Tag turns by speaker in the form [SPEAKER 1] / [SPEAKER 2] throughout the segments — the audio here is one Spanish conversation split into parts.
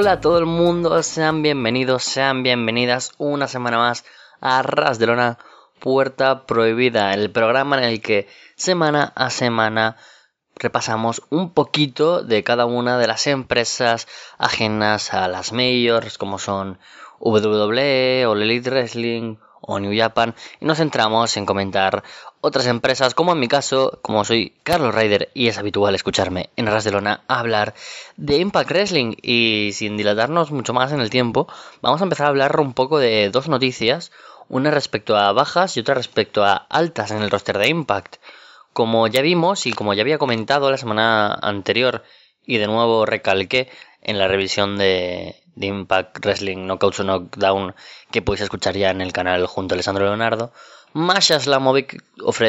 [SPEAKER 1] Hola a todo el mundo, sean bienvenidos, sean bienvenidas una semana más a Ras de Lona, Puerta Prohibida, el programa en el que semana a semana repasamos un poquito de cada una de las empresas ajenas a las majors, como son WWE, All Elite Wrestling o New Japan, y nos centramos en comentar otras empresas, como en mi caso, como soy Carlos Ryder y es habitual escucharme en Ras de Lona hablar de Impact Wrestling. Y sin dilatarnos mucho más en el tiempo, vamos a empezar a hablar un poco de dos noticias, una respecto a bajas y otra respecto a altas en el roster de Impact. Como ya vimos y como ya había comentado la semana anterior y de nuevo recalqué en la revisión de Impact Wrestling Knockouts o Knockdown que podéis escuchar ya en el canal junto a Alessandro Leonardo, Masha Slamovic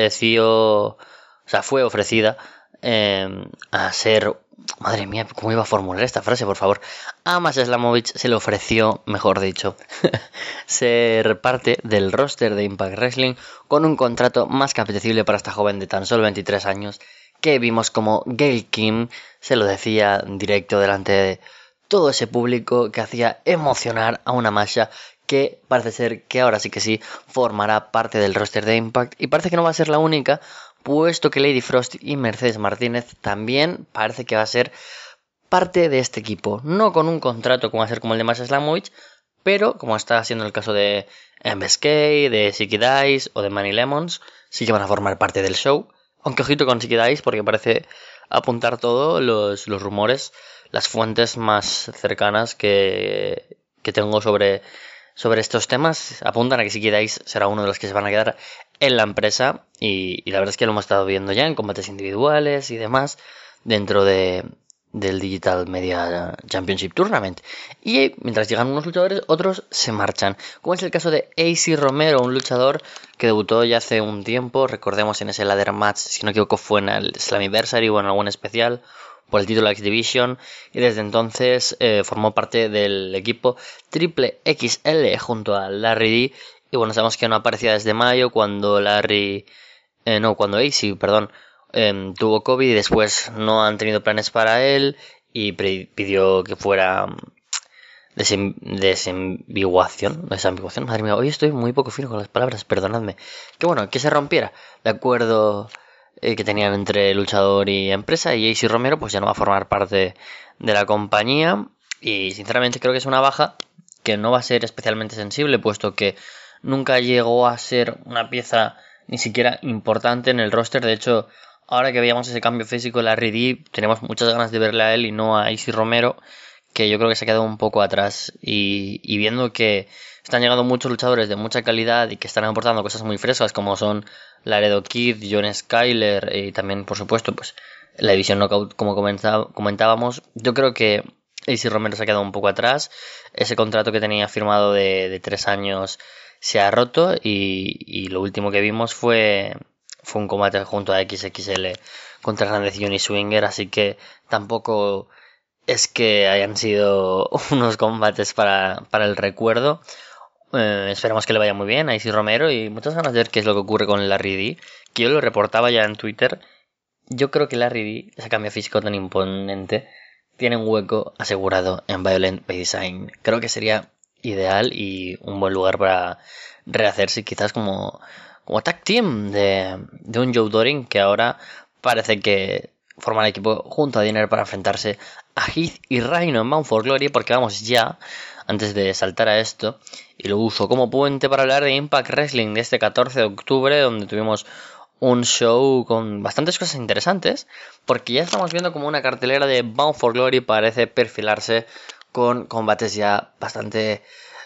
[SPEAKER 1] fue ofrecida a ser... Madre mía, ¿cómo iba a formular esta frase, por favor? A Masha Slamovic se le ofreció, mejor dicho, ser parte del roster de Impact Wrestling con un contrato más que apetecible para esta joven de tan solo 23 años, que vimos como Gail Kim se lo decía en directo delante de todo ese público, que hacía emocionar a una Masha que parece ser que ahora sí que sí formará parte del roster de Impact, y parece que no va a ser la única, puesto que Lady Frost y Mercedes Martínez también parece que va a ser parte de este equipo, no con un contrato como va a ser como el de Masha Slamovich, pero como está siendo el caso de MSK, de Zicky Dice o de Manny Lemons, sí que van a formar parte del show. Aunque ojito con Zicky Dice, porque parece apuntar todo los rumores, las fuentes más cercanas que tengo sobre estos temas apuntan a que Zicky Dice será uno de los que se van a quedar en la empresa, y la verdad es que lo hemos estado viendo ya en combates individuales y demás dentro del Digital Media Championship Tournament. Y mientras llegan unos luchadores, otros se marchan, como es el caso de AC Romero, un luchador que debutó ya hace un tiempo, recordemos en ese ladder match, si no me equivoco fue en el Slammiversary o en algún especial por el título X Division, y desde entonces formó parte del equipo Triple XL junto a Larry D. Y bueno, sabemos que no aparecía desde mayo, cuando cuando AC, tuvo COVID, y después no han tenido planes para él y pidió que fuera desambiguación, madre mía, hoy estoy muy poco fino con las palabras, perdonadme, que se rompiera el acuerdo que tenían entre luchador y empresa, y AC Romero pues ya no va a formar parte de la compañía, y sinceramente creo que es una baja que no va a ser especialmente sensible, puesto que nunca llegó a ser una pieza ni siquiera importante en el roster. De hecho, ahora que veíamos ese cambio físico en la RD, tenemos muchas ganas de verle a él y no a AC Romero, que yo creo que se ha quedado un poco atrás, y viendo que están llegando muchos luchadores de mucha calidad y que están aportando cosas muy frescas, como son Laredo Kid, John Skyler y también, por supuesto, pues la división Knockout, como comentábamos, yo creo que AC Romero se ha quedado un poco atrás. Ese contrato que tenía firmado de 3 años se ha roto, y lo último que vimos fue un combate junto a XXL contra Hernández y Johnny Swinger, así que tampoco es que hayan sido unos combates para el recuerdo. Esperamos que le vaya muy bien a AC Romero, y muchas ganas de ver qué es lo que ocurre con Larry D, que yo lo reportaba ya en Twitter. Yo creo que Larry D, ese cambio físico tan imponente, tiene un hueco asegurado en Violent by Design. Creo que sería ideal y un buen lugar para rehacerse, quizás como tag team de un Joe Doring, que ahora parece que forma el equipo junto a Dinner para enfrentarse a Heath y Rhino en Bound for Glory, porque vamos ya, antes de saltar a esto, y lo uso como puente para hablar de Impact Wrestling de este 14 de octubre, donde tuvimos un show con bastantes cosas interesantes, porque ya estamos viendo como una cartelera de Bound for Glory parece perfilarse con combates ya bastante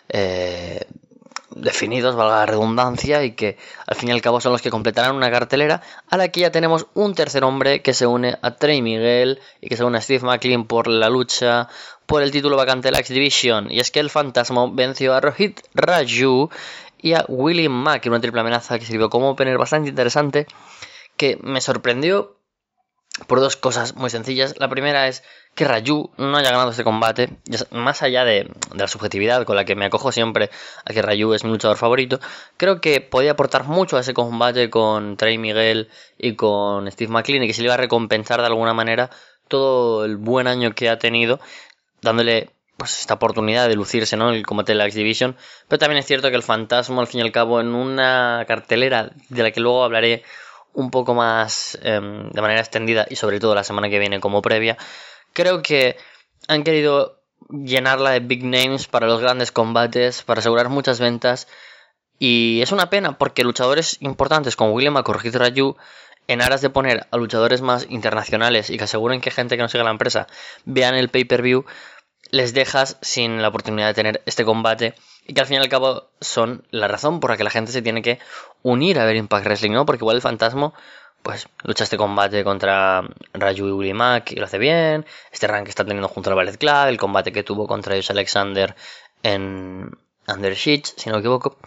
[SPEAKER 1] definidos, valga la redundancia, y que al fin y al cabo son los que completarán una cartelera a la que ya tenemos un tercer hombre que se une a Trey Miguel y que se une a Steve Macklin por la lucha por el título vacante de la X Division. Y es que el Fantasma venció a Rohit Raju y a Willie Mack en una triple amenaza que sirvió como opener bastante interesante, que me sorprendió por dos cosas muy sencillas. La primera es que Raju no haya ganado este combate, más allá de la subjetividad con la que me acojo siempre a que Raju es mi luchador favorito. Creo que podía aportar mucho a ese combate con Trey Miguel y con Steve McLean, y que se le iba a recompensar de alguna manera todo el buen año que ha tenido, dándole pues esta oportunidad de lucirse, ¿no? El combate de la X Division. Pero también es cierto que el Fantasma, al fin y al cabo, en una cartelera de la que luego hablaré un poco más de manera extendida y sobre todo la semana que viene como previa, creo que han querido llenarla de big names para los grandes combates, para asegurar muchas ventas. Y es una pena porque luchadores importantes como William McCord y Raju, en aras de poner a luchadores más internacionales y que aseguren que gente que no siga la empresa vean el pay-per-view, les dejas sin la oportunidad de tener este combate y que al fin y al cabo son la razón por la que la gente se tiene que unir a ver Impact Wrestling, ¿no? Porque igual el Fantasma pues lucha este combate contra Raju y Willie Mack y lo hace bien, este rank que está teniendo junto al Ballet Club, el combate que tuvo contra Josh Alexander en Under Sheets, si no me equivoco,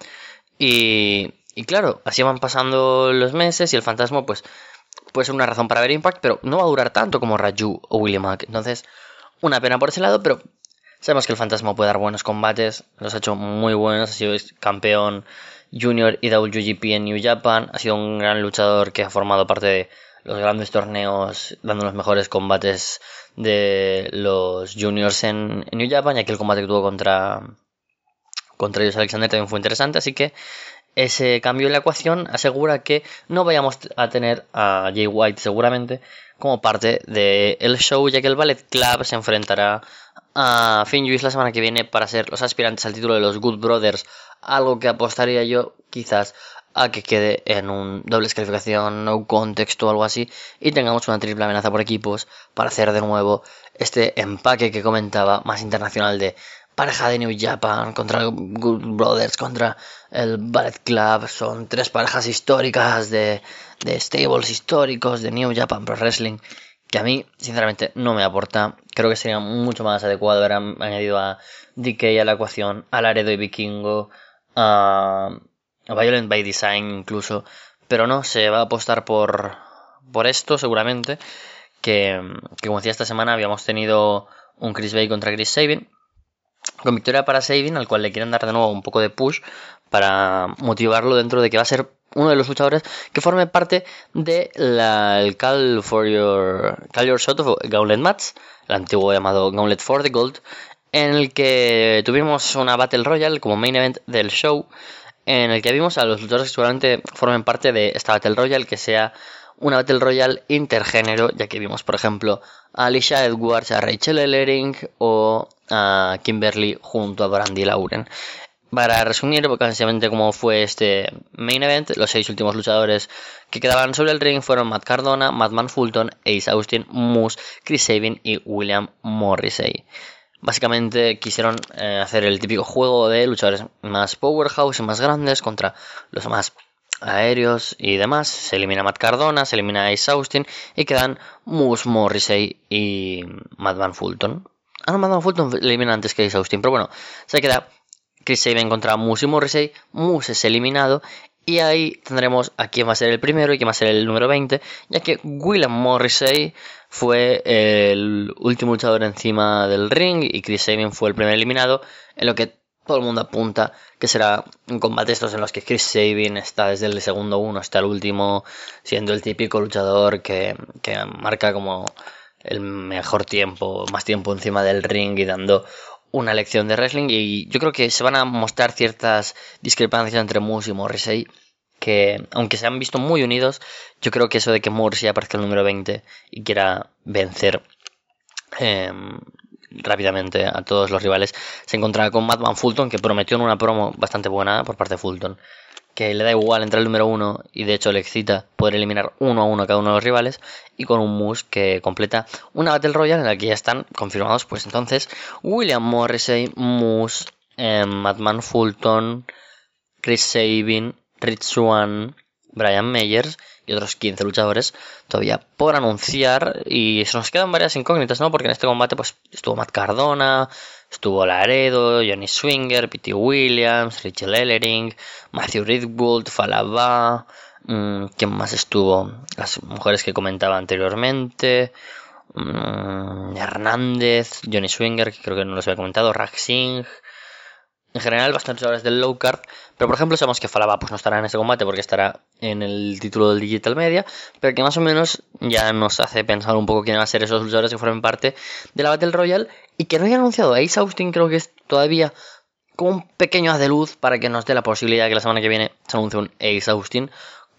[SPEAKER 1] y claro, así van pasando los meses y el Fantasma pues puede ser una razón para ver Impact, pero no va a durar tanto como Raju o Willie Mack, entonces una pena por ese lado, pero sabemos que el Fantasma puede dar buenos combates, los ha hecho muy buenos, ha sido campeón Junior y WGP en New Japan, ha sido un gran luchador que ha formado parte de los grandes torneos, dando los mejores combates de los Juniors en New Japan, y aquel combate que tuvo contra ellos Alexander también fue interesante, así que ese cambio en la ecuación asegura que no vayamos a tener a Jay White seguramente como parte del show, ya que el Ballet Club se enfrentará a Finn Juice la semana que viene para ser los aspirantes al título de los Good Brothers, algo que apostaría yo quizás a que quede en un doble descalificación, no contexto o algo así, y tengamos una triple amenaza por equipos para hacer de nuevo este empaque que comentaba más internacional de pareja de New Japan contra el Good Brothers, contra el Ballet Club. Son tres parejas históricas de stables históricos de New Japan Pro Wrestling, que a mí sinceramente no me aporta. Creo que sería mucho más adecuado haber añadido a DK a la ecuación, a Laredo y Vikingo, a Violent by Design incluso, pero no, se va a apostar por esto seguramente, que como decía, esta semana habíamos tenido un Chris Bay contra Chris Sabin, con victoria para Sabin, al cual le quieren dar de nuevo un poco de push para motivarlo dentro de que va a ser uno de los luchadores que forme parte de el Call Your Shot of Gauntlet Match, el antiguo llamado Gauntlet for the Gold, en el que tuvimos una Battle Royale como main event del show, en el que vimos a los luchadores que seguramente formen parte de esta Battle Royale, que sea una Battle Royale intergénero, ya que vimos, por ejemplo, a Alicia Edwards, a Rachel Ellering o a Kimberly junto a Brandi Lauren. Para resumir básicamente cómo fue este main event, los 6 últimos luchadores que quedaban sobre el ring fueron Matt Cardona, Madman Fulton, Ace Austin, Moose, Chris Sabin y William Morrissey. Básicamente quisieron hacer el típico juego de luchadores más powerhouse y más grandes contra los más aéreos y demás. Se elimina Matt Cardona, se elimina Ace Austin y quedan Moose, Morrissey y Madman Fulton. No, Madman Fulton elimina antes que Ace Austin, pero bueno, se queda Chris Sabin contra Moose y Morrissey. Moose es eliminado y ahí tendremos a quién va a ser el primero y quién va a ser el número 20, ya que William Morrissey fue el último luchador encima del ring y Chris Sabin fue el primer eliminado, en lo que todo el mundo apunta que será un combate estos en los que Chris Sabin está desde el segundo 1 hasta el último, siendo el típico luchador que marca como el mejor tiempo, más tiempo encima del ring y dando una lección de wrestling. Y yo creo que se van a mostrar ciertas discrepancias entre Moose y Morrissey, que aunque se han visto muy unidos, yo creo que eso de que Morrissey aparezca el número 20 y quiera vencer rápidamente a todos los rivales, se encontrará con Madman Fulton, que prometió en una promo bastante buena por parte de Fulton, que le da igual entrar el número 1 y de hecho le excita poder eliminar 1 a 1 a cada uno de los rivales, y con un Moose que completa una Battle Royale en la que ya están confirmados pues entonces William Morrissey, Moose, Madman Fulton, Chris Sabin, Rich Swann, Brian Meyers y otros 15 luchadores todavía por anunciar, y se nos quedan varias incógnitas, ¿no? Porque en este combate pues estuvo Matt Cardona, estuvo Laredo, Johnny Swinger, Pete Williams, Rachel Ellering, Matthew Ridwood, Falaba, ¿quién más estuvo? Las mujeres que comentaba anteriormente, Hernández, Johnny Swinger, que creo que no los había comentado, Rag Singh, en general bastantes luchadores del low card, pero por ejemplo sabemos que Falaba pues no estará en ese combate porque estará en el título del Digital Media, pero que más o menos ya nos hace pensar un poco quiénes van a ser esos luchadores que formen parte de la Battle Royale y que no haya anunciado a Ace Austin. Creo que es todavía como un pequeño haz de luz para que nos dé la posibilidad de que la semana que viene se anuncie un Ace Austin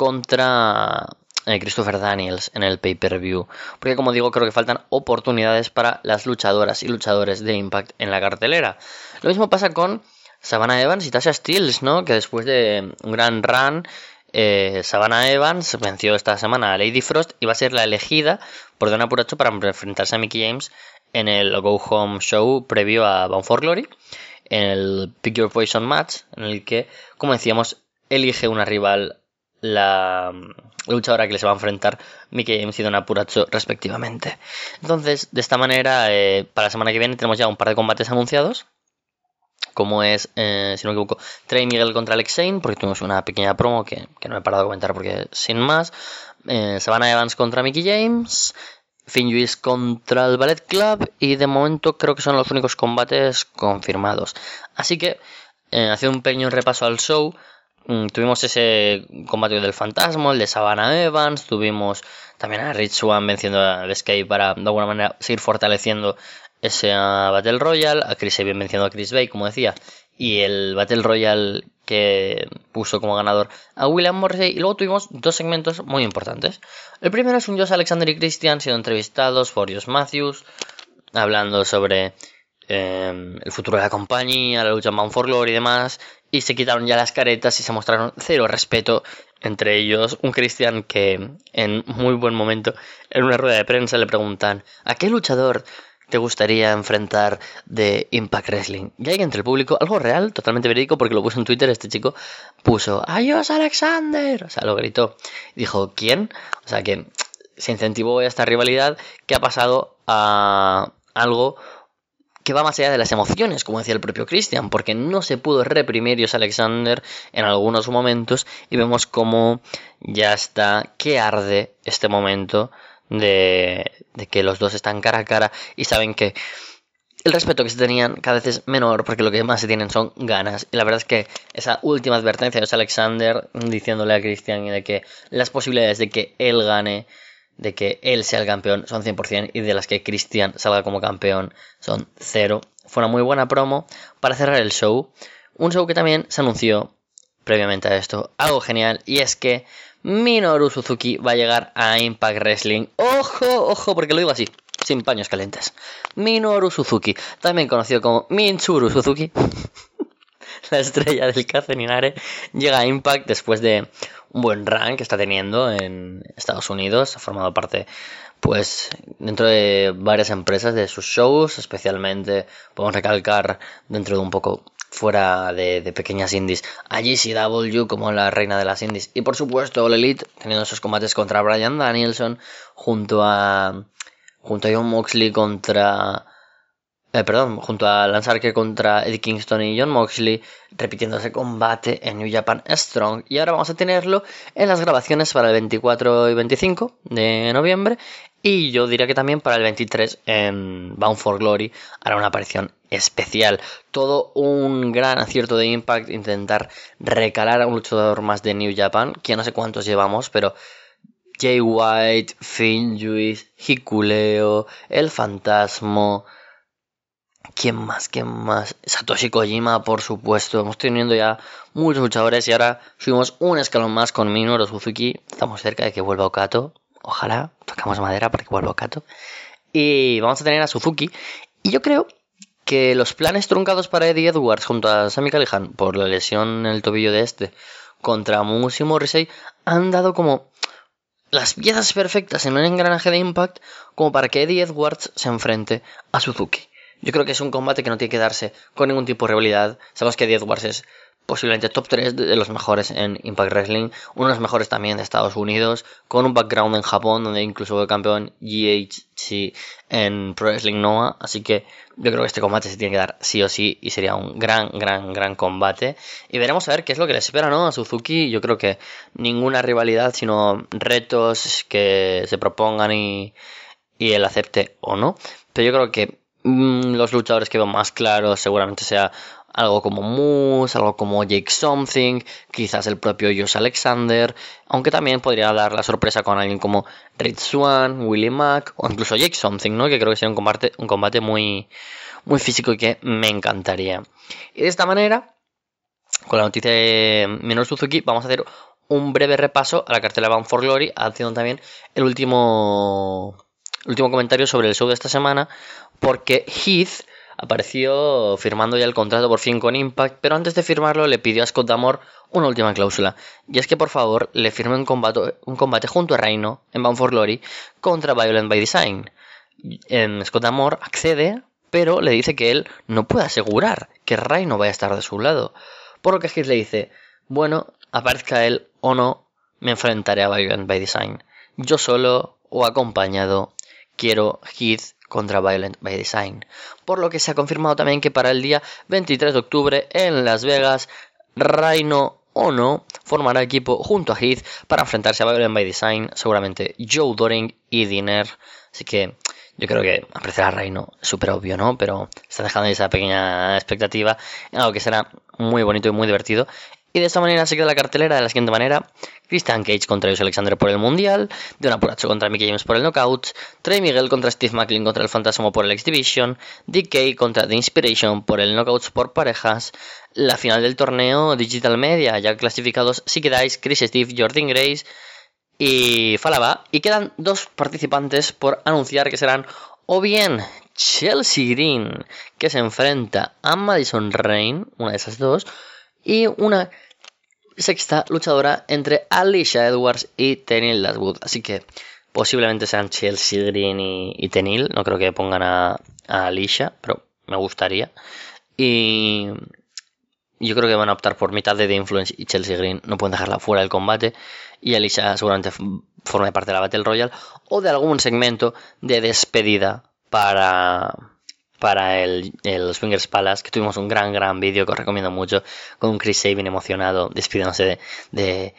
[SPEAKER 1] contra Christopher Daniels en el pay-per-view, porque como digo creo que faltan oportunidades para las luchadoras y luchadores de Impact en la cartelera. Lo mismo pasa con Savannah Evans y Tasha Steelz, ¿no? Que después de un gran run, Savannah Evans venció esta semana a Lady Frost y va a ser la elegida por Deonna Purrazzo para enfrentarse a Mickie James en el Go Home Show previo a Bound for Glory, en el Pick Your Poison Match, en el que, como decíamos, elige una rival la luchadora que les va a enfrentar Mickie James y Deonna Purrazzo respectivamente. Entonces, de esta manera, para la semana que viene tenemos ya un par de combates anunciados, como es, si no me equivoco, Trey Miguel contra Alex Zayne, porque tuvimos una pequeña promo que no me he parado a comentar porque sin más. Savannah Evans contra Mickie James, Finn Juice contra el Ballet Club, y de momento creo que son los únicos combates confirmados. Así que, haciendo un pequeño repaso al show, tuvimos ese combate del Fantasma, el de Savannah Evans, tuvimos también a Rich Swann venciendo a The Escape para de alguna manera seguir fortaleciendo ese Battle Royale, a Chris Sabin venciendo a Chris Bay, como decía, y el Battle Royale que puso como ganador a William Morrissey. Y luego tuvimos dos segmentos muy importantes. El primero es un Josh Alexander y Christian siendo entrevistados por Josh Matthews, hablando sobre el futuro de la compañía, la lucha en Bound for Glory y demás, y se quitaron ya las caretas y se mostraron cero respeto entre ellos. Un Christian que en muy buen momento en una rueda de prensa le preguntan ¿a qué luchador te gustaría enfrentar de Impact Wrestling? Y hay entre el público, algo real, totalmente verídico, porque lo puso en Twitter, este chico puso ¡a Josh Alexander! O sea, lo gritó. Dijo ¿quién? O sea que se incentivó esta rivalidad que ha pasado a algo que va más allá de las emociones, como decía el propio Christian, porque no se pudo reprimir Josh Alexander en algunos momentos y vemos cómo ya está que arde este momento de que los dos están cara a cara y saben que el respeto que se tenían cada vez es menor porque lo que más se tienen son ganas. Y la verdad es que esa última advertencia de Josh Alexander diciéndole a Christian de que las posibilidades de que él gane, de que él sea el campeón, son 100%, y de las que Christian salga como campeón son 0. Fue una muy buena promo para cerrar el show. Un show que también se anunció previamente a esto, algo genial, y es que Minoru Suzuki va a llegar a Impact Wrestling. ¡Ojo, ojo! Porque lo digo así, sin paños calientes. Minoru Suzuki, también conocido como Mitsuru Suzuki, la estrella del Caceninare, llega a Impact después de un buen run que está teniendo en Estados Unidos. Ha formado parte, pues, dentro de varias empresas de sus shows, especialmente podemos recalcar dentro de un poco fuera de pequeñas indies a GCW como la reina de las indies, y por supuesto All Elite, teniendo esos combates contra Bryan Danielson, junto a John Moxley junto a Lance Archer contra Eddie Kingston y John Moxley, repitiendo ese combate en New Japan Strong. Y ahora vamos a tenerlo en las grabaciones para el 24 y 25 de noviembre, y yo diría que también para el 23 en Bound for Glory hará una aparición especial. Todo un gran acierto de Impact intentar recalar a un luchador más de New Japan, que no sé cuántos llevamos, pero Jay White, Finn Juice, Hikuleo, El Fantasma, ¿quién más? Satoshi Kojima, por supuesto. Hemos teniendo ya muchos luchadores y ahora subimos un escalón más con Minoru Suzuki. Estamos cerca de que vuelva Okato. Ojalá, tocamos madera para que vuelva Okato. Y vamos a tener a Suzuki. Y yo creo que los planes truncados para Eddie Edwards junto a Sami Callihan por la lesión en el tobillo de este contra Musi Morrissey han dado como las piezas perfectas en un engranaje de Impact como para que Eddie Edwards se enfrente a Suzuki. Yo creo que es un combate que no tiene que darse con ningún tipo de rivalidad. Sabemos que Eddie Edwards es posiblemente top 3 de los mejores en Impact Wrestling, uno de los mejores también de Estados Unidos, con un background en Japón, donde incluso fue campeón GHC en Pro Wrestling Noah. Así que yo creo que este combate se tiene que dar sí o sí, y sería un gran combate. Y veremos a ver qué es lo que le espera, ¿no?, a Suzuki. Yo creo que ninguna rivalidad, sino retos que se propongan y él acepte o no. Pero yo creo que los luchadores que veo más claros seguramente sea algo como Moose, algo como Jake Something, quizás el propio Josh Alexander, aunque también podría dar la sorpresa con alguien como Rich Swann, Willie Mack o incluso Jake Something, ¿no? Que creo que sería un combate muy, muy físico y que me encantaría. Y de esta manera, con la noticia de Minoru Suzuki, vamos a hacer un breve repaso a la cartela Bound for Glory, haciendo también el último comentario sobre el show de esta semana, porque Heath apareció firmando ya el contrato por fin con Impact, pero antes de firmarlo le pidió a Scott D'Amore una última cláusula, y es que por favor le firme un combate junto a Rhino en Bound for Glory contra Violent by Design. Scott D'Amore accede, pero le dice que él no puede asegurar que Rhino vaya a estar de su lado, por lo que Heath le dice: bueno, aparezca él o no, me enfrentaré a Violent by Design. Yo solo o acompañado quiero Heath contra Violent by Design. Por lo que se ha confirmado también que para el día 23 de octubre en Las Vegas, Rhino o no formará equipo junto a Heath para enfrentarse a Violent by Design, seguramente Joe Doring y Dinner. Así que yo creo que apreciar a Rhino es súper obvio, ¿no? Pero está dejando esa pequeña expectativa en algo que será muy bonito y muy divertido. Y de esta manera se queda la cartelera de la siguiente manera: Christian Cage contra Josh Alexander por el Mundial, Deonna Purrazzo contra Mickie James por el Knockout, Trey Miguel contra Steve Macklin contra el Fantasma por el X Division, DK contra The Inspiration por el Knockouts por parejas, la final del torneo Digital Media, ya clasificados Sick Dice, Chris Steve, Jordan Grace y Falaba, y quedan dos participantes por anunciar que serán o bien Chelsea Green, que se enfrenta a Madison Rayne, una de esas dos, y una sexta luchadora entre Alicia Edwards y Tenille Dashwood. Así que posiblemente sean Chelsea Green y Tenille. No creo que pongan a Alicia, pero me gustaría. Y yo creo que van a optar por mitad de The Influence y Chelsea Green. No pueden dejarla fuera del combate. Y Alicia seguramente forme parte de la Battle Royale o de algún segmento de despedida para el Swingers Palace, que tuvimos un gran vídeo que os recomiendo mucho, con un Chris Sabin emocionado despidiéndose de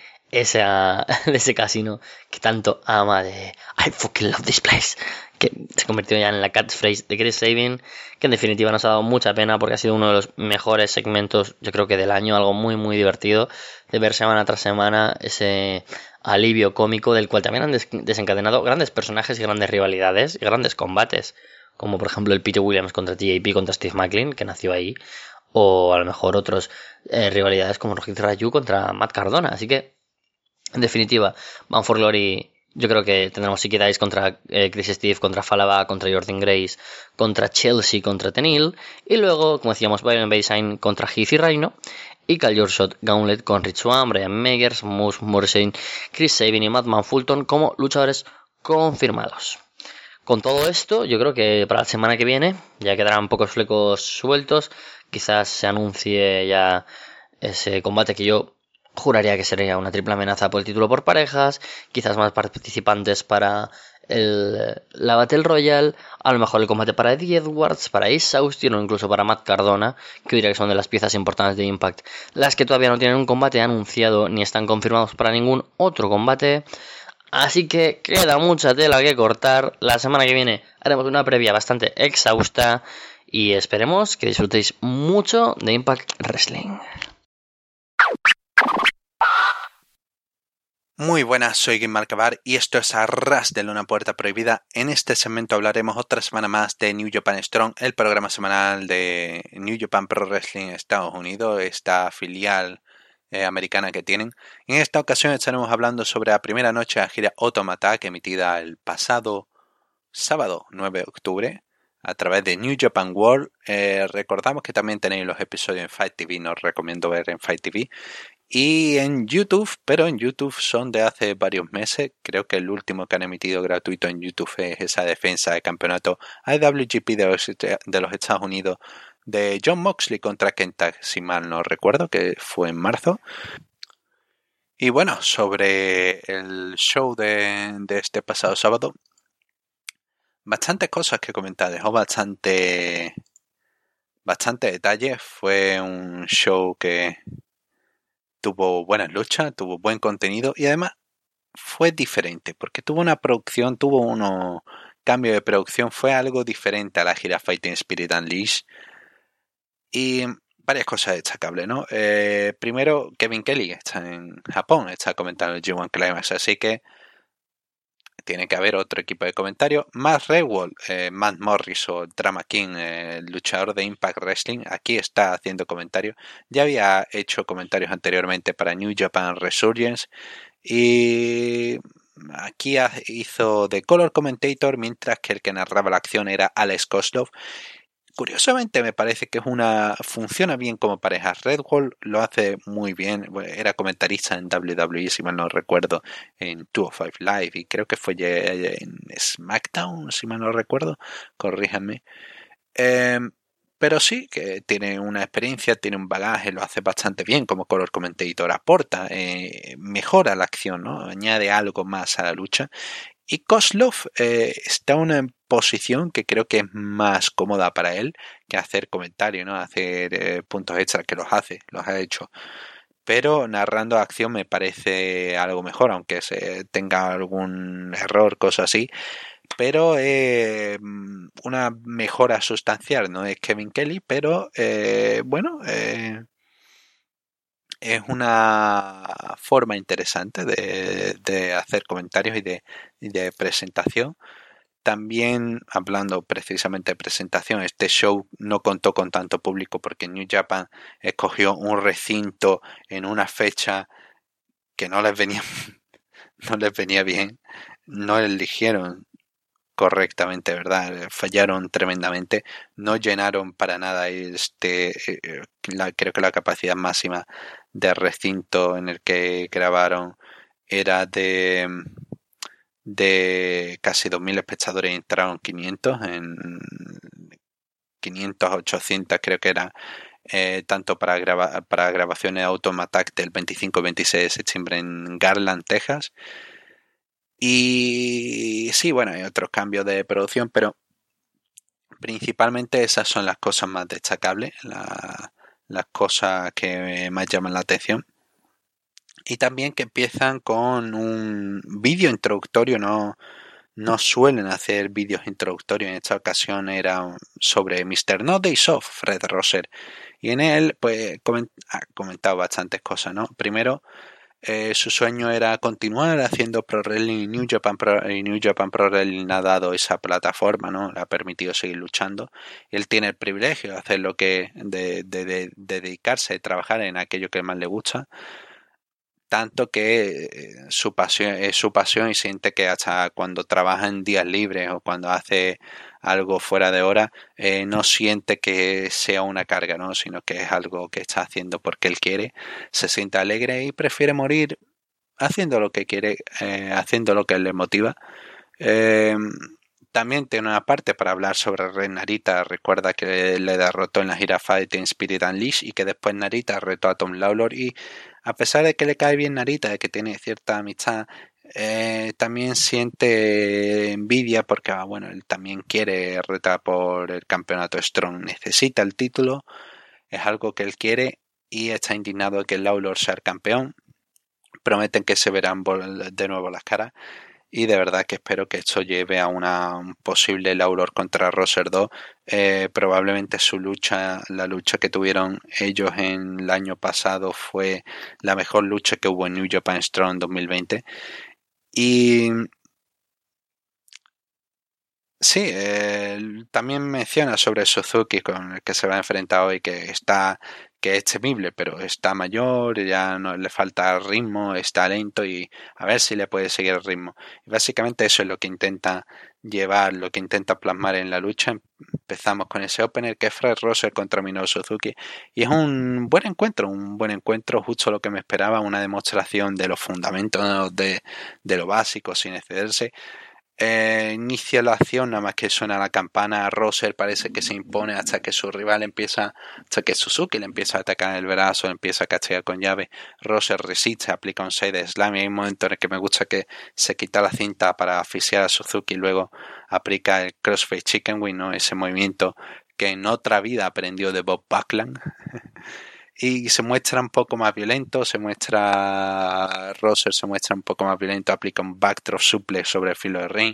[SPEAKER 1] ese casino que tanto ama, de I fucking love this place, que se convirtió ya en la catchphrase de Chris Sabin, que en definitiva nos ha dado mucha pena porque ha sido uno de los mejores segmentos, yo creo que del año, algo muy divertido de ver semana tras semana, ese alivio cómico del cual también han desencadenado grandes personajes y grandes rivalidades y grandes combates, como por ejemplo el Pete Williams contra TJP contra Steve Macklin, que nació ahí, o a lo mejor otros rivalidades como Rohit Raju contra Matt Cardona. Así que, en definitiva, Bound for Glory, yo creo que tendremos Sick Dice contra Chris Steve, contra Falaba, contra Jordan Grace, contra Chelsea, contra Tenille, y luego, como decíamos, Violent by Design contra Heath y Rhino, y Call Your Shot Gauntlet con Rich Swann, Brian Megers, Moose Morrison, Chris Sabin y Madman Fulton como luchadores confirmados. Con todo esto, yo creo que para la semana que viene ya quedarán pocos flecos sueltos. Quizás se anuncie ya ese combate que yo juraría que sería una triple amenaza por el título por parejas. Quizás más participantes para la Battle Royale. A lo mejor el combate para Eddie Edwards, para Ace Austin o incluso para Matt Cardona, que diría que son de las piezas importantes de Impact, las que todavía no tienen un combate anunciado ni están confirmados para ningún otro combate. Así que queda mucha tela que cortar. La semana que viene haremos una previa bastante exhausta y esperemos que disfrutéis mucho de Impact Wrestling.
[SPEAKER 2] Muy buenas, soy Game Marcabar y esto es Arras de Luna Puerta Prohibida. En este segmento hablaremos otra semana más de New Japan Strong, el programa semanal de New Japan Pro Wrestling Estados Unidos, esta filial americana que tienen. En esta ocasión estaremos hablando sobre la primera noche de la gira Automata, emitida el pasado sábado 9 de octubre a través de New Japan World. Recordamos que también tenéis los episodios en Fight TV, os recomiendo ver en Fight TV y en YouTube, pero en YouTube son de hace varios meses. Creo que el último que han emitido gratuito en YouTube es esa defensa de campeonato IWGP de los Estados Unidos de Jon Moxley contra Kenta, si mal no recuerdo, que fue en marzo. Y bueno, sobre el show de este pasado sábado, bastantes cosas que comentar, dejó bastante detalle. Fue un show que tuvo buenas luchas, tuvo buen contenido y además fue diferente porque tuvo una producción, tuvo unos cambios de producción, fue algo diferente a la gira Fighting Spirit Unleashed. Y varias cosas destacables, ¿no? Primero, Kevin Kelly está en Japón, está comentando el G1 Climax, así que tiene que haber otro equipo de comentarios. Matt Rewell, Matt Morris o Drama King, luchador de Impact Wrestling, aquí está haciendo comentarios. Ya había hecho comentarios anteriormente para New Japan Resurgence y aquí hizo de color commentator, mientras que el que narraba la acción era Alex Koslov. Curiosamente me parece que funciona bien como pareja. Redwall lo hace muy bien. Era comentarista en WWE, si mal no recuerdo, en 205 Live, y creo que fue en SmackDown, si mal no recuerdo. Corríjanme. Pero sí que tiene una experiencia, tiene un bagaje, lo hace bastante bien como color commentator, aporta, mejora la acción, ¿no? Añade algo más a la lucha. Y Koslov está en una posición que creo que es más cómoda para él que hacer comentarios, ¿no? Hacer puntos extras, que los ha hecho. Pero narrando acción me parece algo mejor, aunque se tenga algún error, cosas así. Pero una mejora sustancial, no es Kevin Kelly, pero bueno, es una forma interesante de hacer comentarios y de presentación. También, hablando precisamente de presentación, este show no contó con tanto público porque New Japan escogió un recinto en una fecha que no les venía, no les venía bien. No eligieron correctamente, ¿verdad? Fallaron tremendamente. No llenaron para nada creo que la capacidad máxima de recinto en el que grabaron era de casi 2.000 espectadores y entraron 500, en 500, 800 creo que era, tanto para grabaciones de Automatic del 25-26 de septiembre en Garland, Texas. Y sí, bueno, hay otros cambios de producción, pero principalmente esas son las cosas más destacables, las cosas que más llaman la atención. Y también que empiezan con un vídeo introductorio. No suelen hacer vídeos introductorios. En esta ocasión era sobre Mr. No Days Off, Fred Rosser. Y en él pues ha comentado bastantes cosas, ¿no? Primero, su sueño era continuar haciendo Pro Wrestling, y New Japan Pro Wrestling ha dado esa plataforma, ¿no? Le ha permitido seguir luchando. Él tiene el privilegio de hacer de dedicarse, de trabajar en aquello que más le gusta. Tanto que su pasión es su pasión, y siente que hasta cuando trabaja en días libres o cuando hace algo fuera de hora, no siente que sea una carga, ¿no? Sino que es algo que está haciendo porque él quiere, se siente alegre y prefiere morir haciendo lo que quiere, haciendo lo que le motiva. Eh, También tiene una parte para hablar sobre Ren Narita. Recuerda que le derrotó en la gira Fighting Spirit Unleashed y que después Narita retó a Tom Lawlor, y a pesar de que le cae bien Narita, de que tiene cierta amistad, también siente envidia porque, bueno, él también quiere retar por el campeonato Strong. Necesita el título, es algo que él quiere, y está indignado de que Lawlor sea el campeón. Prometen que se verán de nuevo las caras. Y de verdad que espero que esto lleve a un posible Lawlor contra Rosser 2. Probablemente la lucha que tuvieron ellos en el año pasado, fue la mejor lucha que hubo en New Japan Strong 2020. Y sí, también menciona sobre Suzuki, con el que se va a enfrentar hoy, que es temible, pero está mayor, ya no le falta ritmo, está lento, y a ver si le puede seguir el ritmo. Y básicamente eso es lo que intenta llevar, lo que intenta plasmar en la lucha. Empezamos con ese opener que es Fred Rosser contra Minoru Suzuki, y es un buen encuentro, justo lo que me esperaba, una demostración de los fundamentos, ¿no? de lo básico, sin excederse. Inicia la acción, nada más que suena la campana. Rosser parece que se impone hasta que hasta que Suzuki le empieza a atacar el brazo, empieza a castigar con llave. Rosser resiste, aplica un side slam, y hay un momento en el que me gusta que se quita la cinta para asfixiar a Suzuki y luego aplica el crossface chicken wing, ¿no? Ese movimiento que en otra vida aprendió de Bob Backlund. Y se muestra un poco más violento, Rosser se muestra un poco más violento, aplica un backdrop suplex sobre el filo de ring.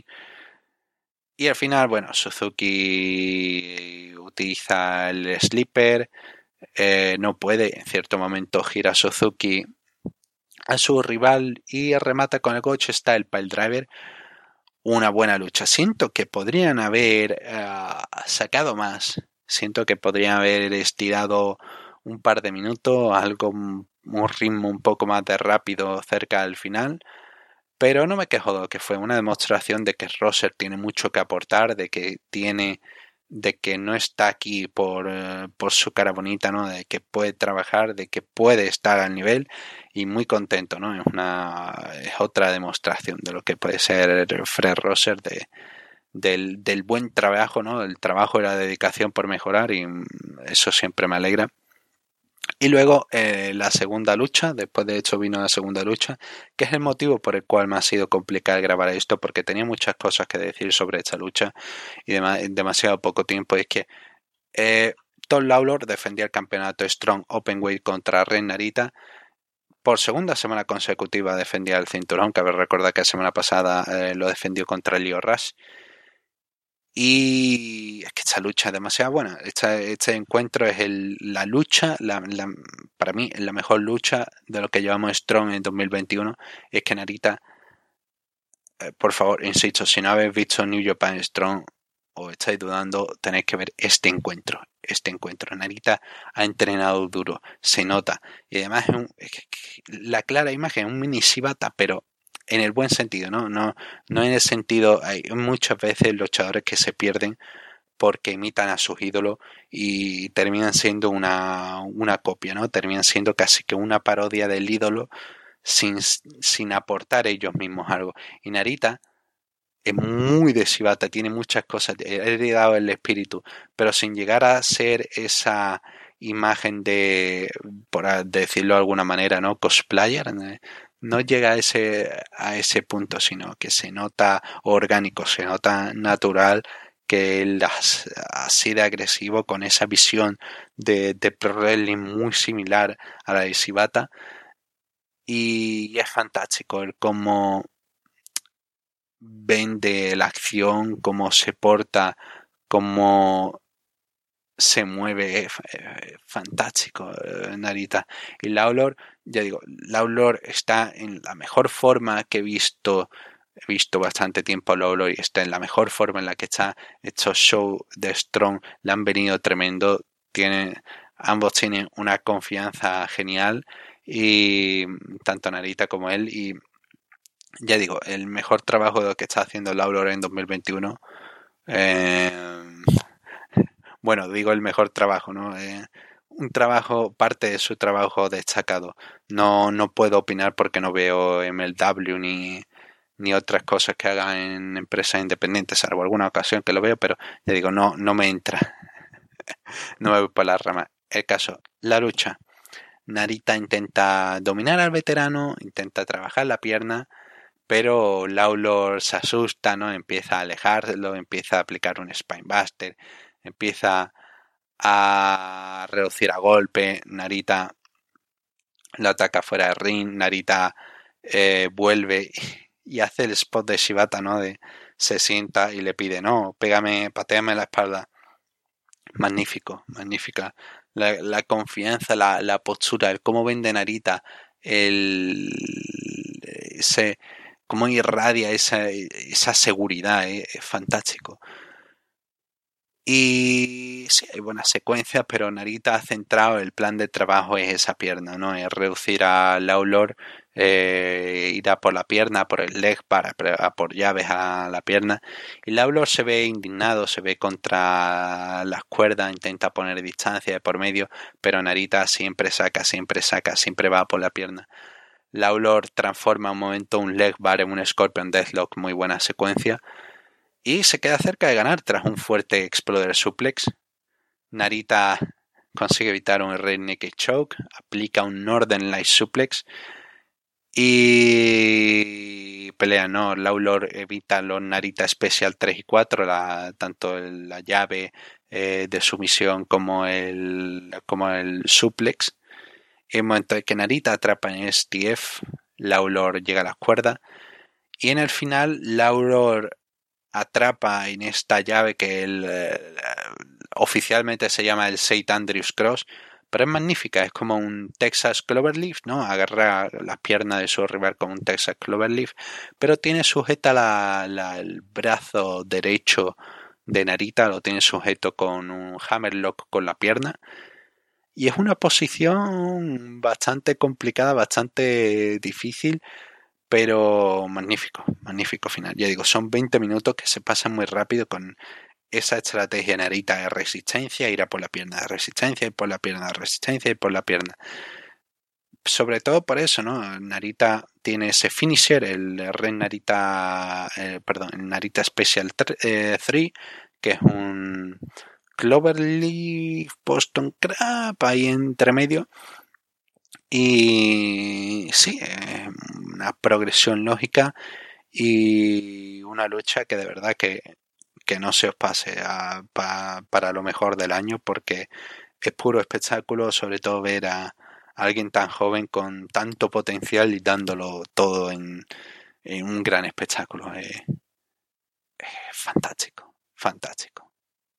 [SPEAKER 2] Y al final, bueno, Suzuki utiliza el sleeper, no puede. En cierto momento gira Suzuki a su rival y remata con el Gotch Style Pile Driver. Una buena lucha. Siento que podrían haber sacado más. Siento que podrían haber estirado un par de minutos, un ritmo un poco más de rápido cerca del final. Pero no me quejo de que fue una demostración de que Rosser tiene mucho que aportar, de que no está aquí por su cara bonita, ¿no? De que puede trabajar, de que puede estar al nivel y muy contento, ¿no? Es otra demostración de lo que puede ser Fred Rosser, del buen trabajo, ¿no? El trabajo y la dedicación por mejorar, y eso siempre me alegra. Y luego la segunda lucha, después de hecho vino la segunda lucha, que es el motivo por el cual me ha sido complicado grabar esto, porque tenía muchas cosas que decir sobre esta lucha y demasiado poco tiempo. Y es que Tom Lawlor defendía el campeonato Strong Openweight contra Ren Narita. Por segunda semana consecutiva defendía el cinturón, cabe recordar que la semana pasada lo defendió contra Lio Rush. Y es que esta lucha es demasiado buena. Este encuentro es la lucha, para mí, la mejor lucha de lo que llevamos Strong en 2021. Es que Narita, por favor, insisto, si no habéis visto New Japan Strong o estáis dudando, tenéis que ver este encuentro. Narita ha entrenado duro, se nota. Y además la clara imagen es un mini Shibata, pero en el buen sentido, no en el sentido. Hay muchas veces luchadores que se pierden porque imitan a sus ídolos y terminan siendo una copia, ¿no? Terminan siendo casi que una parodia del ídolo sin aportar ellos mismos algo. Y Narita es muy de Shibata, tiene muchas cosas, he heredado el espíritu, pero sin llegar a ser esa imagen de, por decirlo de alguna manera, ¿no? Cosplayer. No llega a ese punto, sino que se nota orgánico, se nota natural, que él así de agresivo, con esa visión de pro wrestling muy similar a la de Shibata. Y es fantástico el cómo vende la acción, cómo se porta, cómo se mueve, es fantástico Narita. Y Lawlor, ya digo, Lawlor está en la mejor forma que he visto bastante tiempo a Lawlor, y está en la mejor forma en la que está. Estos shows de Strong le han venido tremendo, ambos tienen una confianza genial, y tanto Narita como él. Y ya digo, el mejor trabajo de lo que está haciendo Lawlor en 2021. Bueno, digo el mejor trabajo, ¿no? Un trabajo, parte de su trabajo destacado. No puedo opinar porque no veo MLW ni otras cosas que hagan en empresas independientes, salvo alguna ocasión que lo veo, pero ya digo, no me entra. No me voy por la rama. El caso, la lucha. Narita intenta dominar al veterano, intenta trabajar la pierna, pero Lawlor se asusta, ¿no? Empieza a alejarlo, empieza a aplicar un Spinebuster, empieza a reducir a golpe. Narita lo ataca fuera de ring. Narita vuelve y hace el spot de Shibata, ¿no? Se sienta y le pide, no, pégame, pateame la espalda. Magnífico, magnífica. La confianza, la postura, el cómo vende Narita, cómo irradia esa seguridad, es fantástico. Y sí, hay buenas secuencias, pero Narita ha centrado el plan de trabajo es esa pierna, ¿no? Es reducir a Lawlor, ir a por la pierna, por el leg, a por llaves a la pierna. Y Lawlor se ve indignado, se ve contra las cuerdas, intenta poner distancia de por medio, pero Narita siempre saca, siempre va por la pierna. Lawlor transforma un momento un leg bar en un Scorpion Deathlock, muy buena secuencia. Y se queda cerca de ganar tras un fuerte Exploder Suplex. Narita consigue evitar un Rear Naked Choke, aplica un Northern Light Suplex y pelea, ¿no? Lawlor evita los Narita Special 3 y 4, tanto la llave de sumisión como el suplex. En el momento en que Narita atrapa en STF, Lawlor llega a las cuerdas y en el final Lawlor atrapa en esta llave que oficialmente se llama el St. Andrews Cross, pero es magnífica, es como un Texas Cloverleaf, ¿no? Agarra las piernas de su rival con un Texas Cloverleaf, pero tiene sujeta el brazo derecho de Narita, lo tiene sujeto con un hammerlock con la pierna. Y es una posición bastante complicada, bastante difícil, pero magnífico final. Ya digo, son 20 minutos que se pasan muy rápido con esa estrategia Narita de resistencia, ir a por la pierna de resistencia, ir por la pierna de resistencia, ir por la pierna. Sobre todo por eso, ¿no? Narita tiene ese finisher, el Narita, el Narita Special 3, que es un Cloverleaf Boston Crab ahí entre medio. Y sí, una progresión lógica y una lucha que de verdad que no se os pase para lo mejor del año, porque es puro espectáculo, sobre todo ver a alguien tan joven con tanto potencial y dándolo todo en un gran espectáculo. Es fantástico.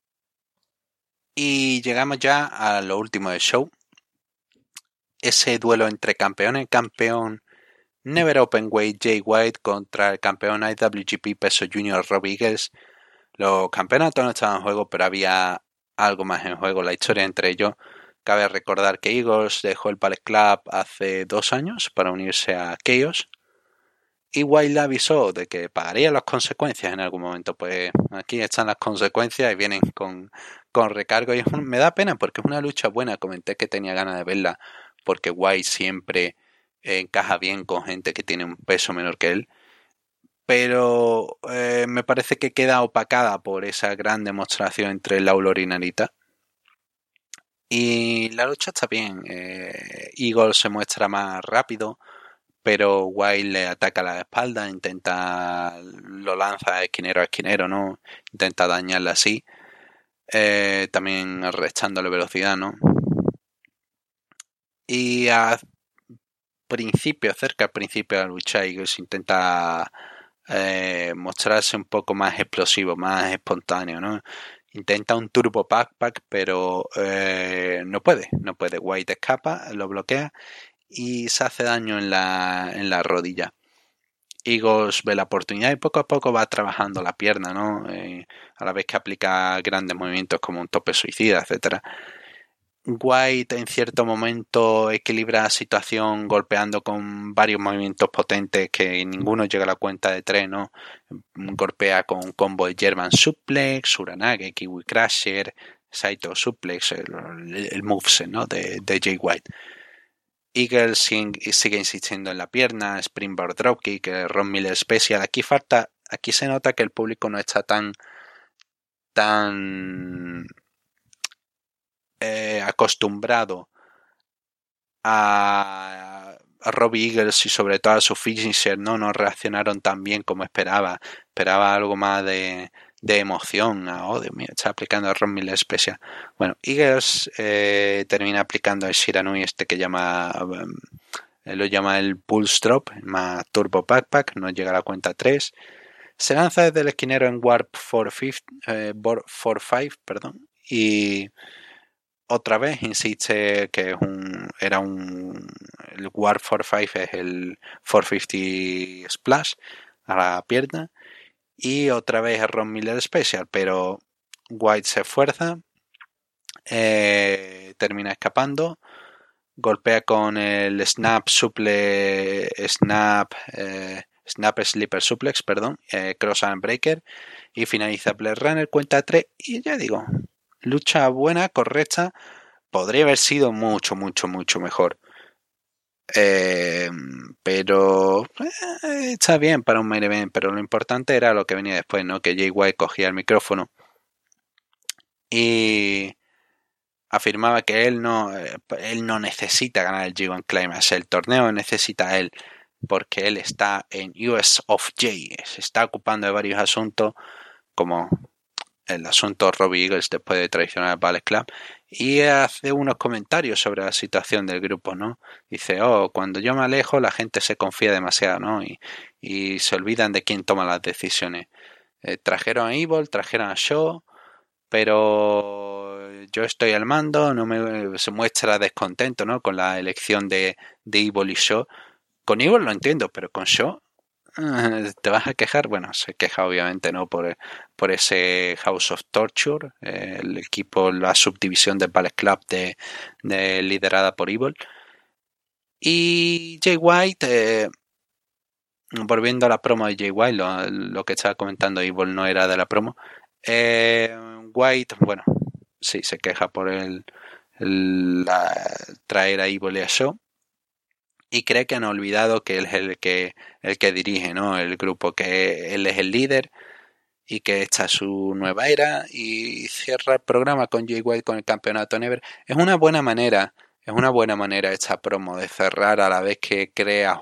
[SPEAKER 2] Y llegamos ya a lo último del show. Ese duelo entre campeón Never Openweight Jay White contra el campeón IWGP Peso Junior Rob Eagles. Los campeonatos no estaban en juego, pero había algo más en juego, la historia entre ellos. Cabe recordar que Eagles dejó el Ballet Club hace 2 años para unirse a Chaos, y White le avisó de que pagaría las consecuencias en algún momento. Pues aquí están las consecuencias y vienen con recargo, y me da pena porque es una lucha buena. Comenté que tenía ganas de verla porque White siempre encaja bien con gente que tiene un peso menor que él, pero me parece que queda opacada por esa gran demostración entre Lawlor y Narita. Y la lucha está bien. Eagle se muestra más rápido, pero White le ataca a la espalda, lo lanza esquinero a esquinero, ¿no? Intenta dañarla así, también restándole velocidad, ¿no? Y cerca al principio de la lucha, Eagles intenta mostrarse un poco más explosivo, más espontáneo, ¿no? Intenta un turbo backpack, pero no puede. White escapa, lo bloquea y se hace daño en la rodilla. Eagles ve la oportunidad y poco a poco va trabajando la pierna, ¿no? A la vez que aplica grandes movimientos como un tope suicida, etcétera. White en cierto momento equilibra la situación golpeando con varios movimientos potentes que ninguno llega a la cuenta de 3, ¿no? Golpea con un combo de German Suplex, Uranage, Kiwi Crusher, Saito Suplex, el moveset, ¿no? de Jay White. Eagle sigue insistiendo en la pierna, Springboard Dropkick, Ron Miller Special. Aquí se nota que el público no está tan acostumbrado a Robbie Eagles y sobre todo a su finisher, no reaccionaron tan bien como esperaba algo más de emoción. Oh Dios mío, está aplicando a Ron Miller Special. Bueno, Eagles termina aplicando el Shiranui que lo llama el Pulse Drop más Turbo Backpack, no llega a la cuenta 3. Se lanza desde el esquinero en Warp 4-5, perdón, y otra vez insiste que el Warp 4-5 es el 450 Splash a la pierna, y otra vez es Ron Miller Special, pero White se esfuerza, termina escapando, golpea con el Snap Sleeper Suplex, Cross Arm Breaker, y finaliza Blade Runner, cuenta 3, y ya digo, lucha buena, correcta, podría haber sido mucho mejor, pero está bien para un main event. Pero lo importante era lo que venía después, ¿no? Que Jay White cogía el micrófono y afirmaba que él no necesita ganar el G1 Climax, el torneo necesita a él, porque él está en US of J, se está ocupando de varios asuntos, como el asunto Robbie Eagles después de traicionar al Ballet Club, y hace unos comentarios sobre la situación del grupo, ¿no? Dice, cuando yo me alejo la gente se confía demasiado, ¿no? Y se olvidan de quién toma las decisiones. Trajeron a Evil, trajeron a Shaw, pero yo estoy al mando, se muestra descontento, ¿no? Con la elección de Evil y Shaw. Con Evil lo entiendo, pero con Shaw ¿te vas a quejar? Bueno, se queja obviamente, ¿no? Por ese House of Torture, el equipo, la subdivisión de Ballet Club liderada por Evil. Y Jay White, volviendo a la promo de Jay White, lo que estaba comentando Evil no era de la promo. White, bueno, sí, se queja por traer a Evil y a Shaw. Y cree que han olvidado que él es el que dirige, ¿no? El grupo, que él es el líder y que esta es su nueva era, y cierra el programa con Jay White con el campeonato Never. Es una buena manera esta promo de cerrar a la vez que creas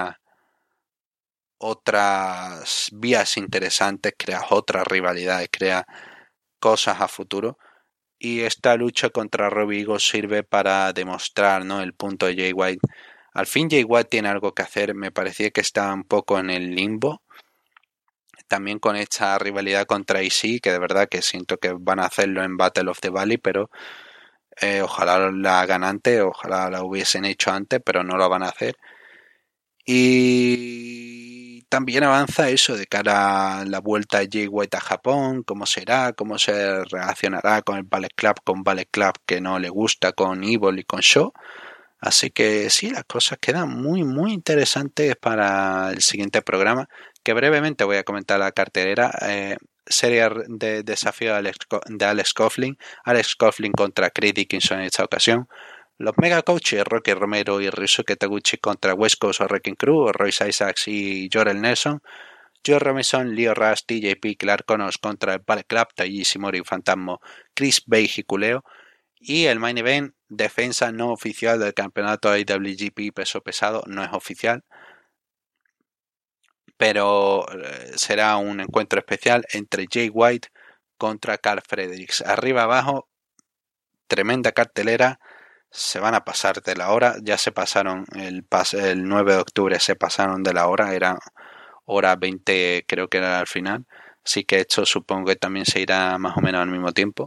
[SPEAKER 2] otras vías interesantes, creas otras rivalidades, creas cosas a futuro. Y esta lucha contra Robbie Eagles sirve para demostrar, ¿no? El punto de Jay White. Al fin Jay White tiene algo que hacer, me parecía que estaba un poco en el limbo. También con esta rivalidad contra AC, que de verdad que siento que van a hacerlo en Battle of the Valley, pero ojalá la hagan antes, ojalá la hubiesen hecho antes, pero no lo van a hacer. Y también avanza eso de cara a la vuelta de Jay White a Japón, cómo será, cómo se relacionará con el Ballet Club que no le gusta, con Evil y con Shaw. Así que sí, las cosas quedan muy, muy interesantes para el siguiente programa, que brevemente voy a comentar la cartelera. Serie de desafío de Alex Coughlin. Alex Coughlin contra Chris Dickinson en esta ocasión. Los Mega Coaches, Rocky Romero y Ryusuke Taguchi contra West Coast o Wrecking Crew, Royce Isaacs y Jorel Nelson. Joe Robinson, Leo Rush, TJP, Clark Connors contra el Ballet Club, Taiji Ishimori y Fantasmo, Chris Bay y Culeo. Y el main event, defensa no oficial del campeonato IWGP peso pesado, no es oficial, pero será un encuentro especial entre Jay White contra Carl Fredericks. Arriba abajo, tremenda cartelera, se van a pasar de la hora, ya se pasaron el 9 de octubre, se pasaron de la hora, era hora 20 creo que era al final, así que esto supongo que también se irá más o menos al mismo tiempo.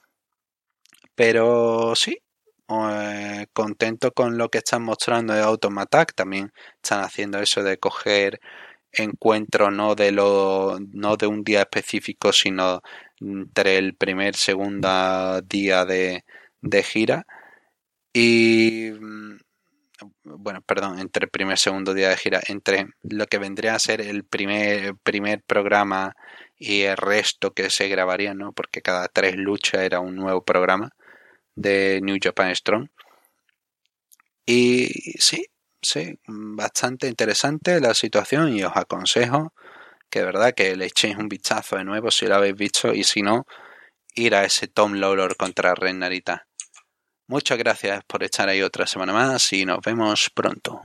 [SPEAKER 2] Pero sí, contento con lo que están mostrando de Autumn Attack. También están haciendo eso de coger encuentros no de un día específico, sino entre el segundo día de gira. Y bueno, perdón, entre el primer y segundo día de gira, entre lo que vendría a ser el primer programa y el resto que se grabaría, ¿no? Porque cada 3 luchas era un nuevo programa de New Japan Strong. Y sí, bastante interesante la situación, y os aconsejo que de verdad que le echéis un vistazo de nuevo si lo habéis visto, y si no, ir a ese Tom Lawlor contra Ren Narita. Muchas gracias por estar ahí otra semana más y nos vemos pronto.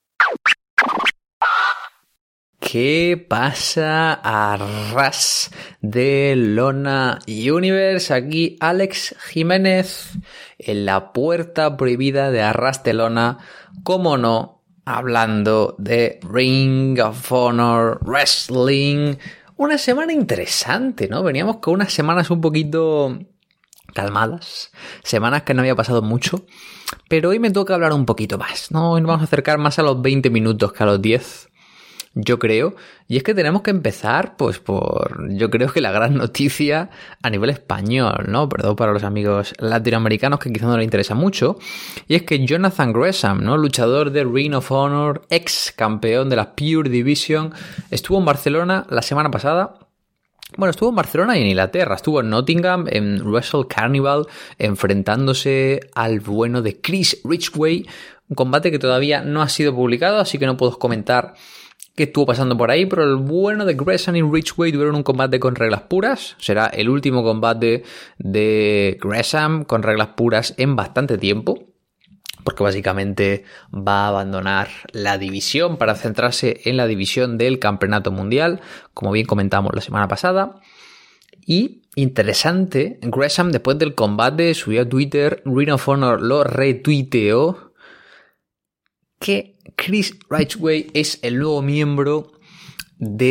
[SPEAKER 3] ¿Qué pasa a ras de Lona Universe? Aquí Alex Jiménez en la puerta prohibida de Arras de Lona, cómo no, hablando de Ring of Honor Wrestling. Una semana interesante, ¿no? Veníamos con unas semanas un poquito calmadas, semanas que no había pasado mucho, pero hoy me toca hablar un poquito más, ¿no? Hoy nos vamos a acercar más a los 20 minutos que a los 10. Yo creo, y es que tenemos que empezar pues por, yo creo que la gran noticia a nivel español, ¿no? Perdón para los amigos latinoamericanos que quizá no les interesa mucho, y es que Jonathan Gresham, ¿no? Luchador de Ring of Honor, ex campeón de la Pure Division, estuvo en Barcelona la semana pasada. Bueno, estuvo en Barcelona y en Inglaterra, estuvo en Nottingham, en Wrestle Carnival, enfrentándose al bueno de Chris Ridgway, un combate que todavía no ha sido publicado, así que no puedo comentar qué estuvo pasando por ahí, pero el bueno de Gresham y Ridgway tuvieron un combate con reglas puras. Será el último combate de Gresham con reglas puras en bastante tiempo, porque básicamente va a abandonar la división para centrarse en la división del campeonato mundial, como bien comentamos la semana pasada. Y interesante, Gresham después del combate subió a Twitter, Ring of Honor lo retuiteó, que Chris Ridgway es el nuevo miembro de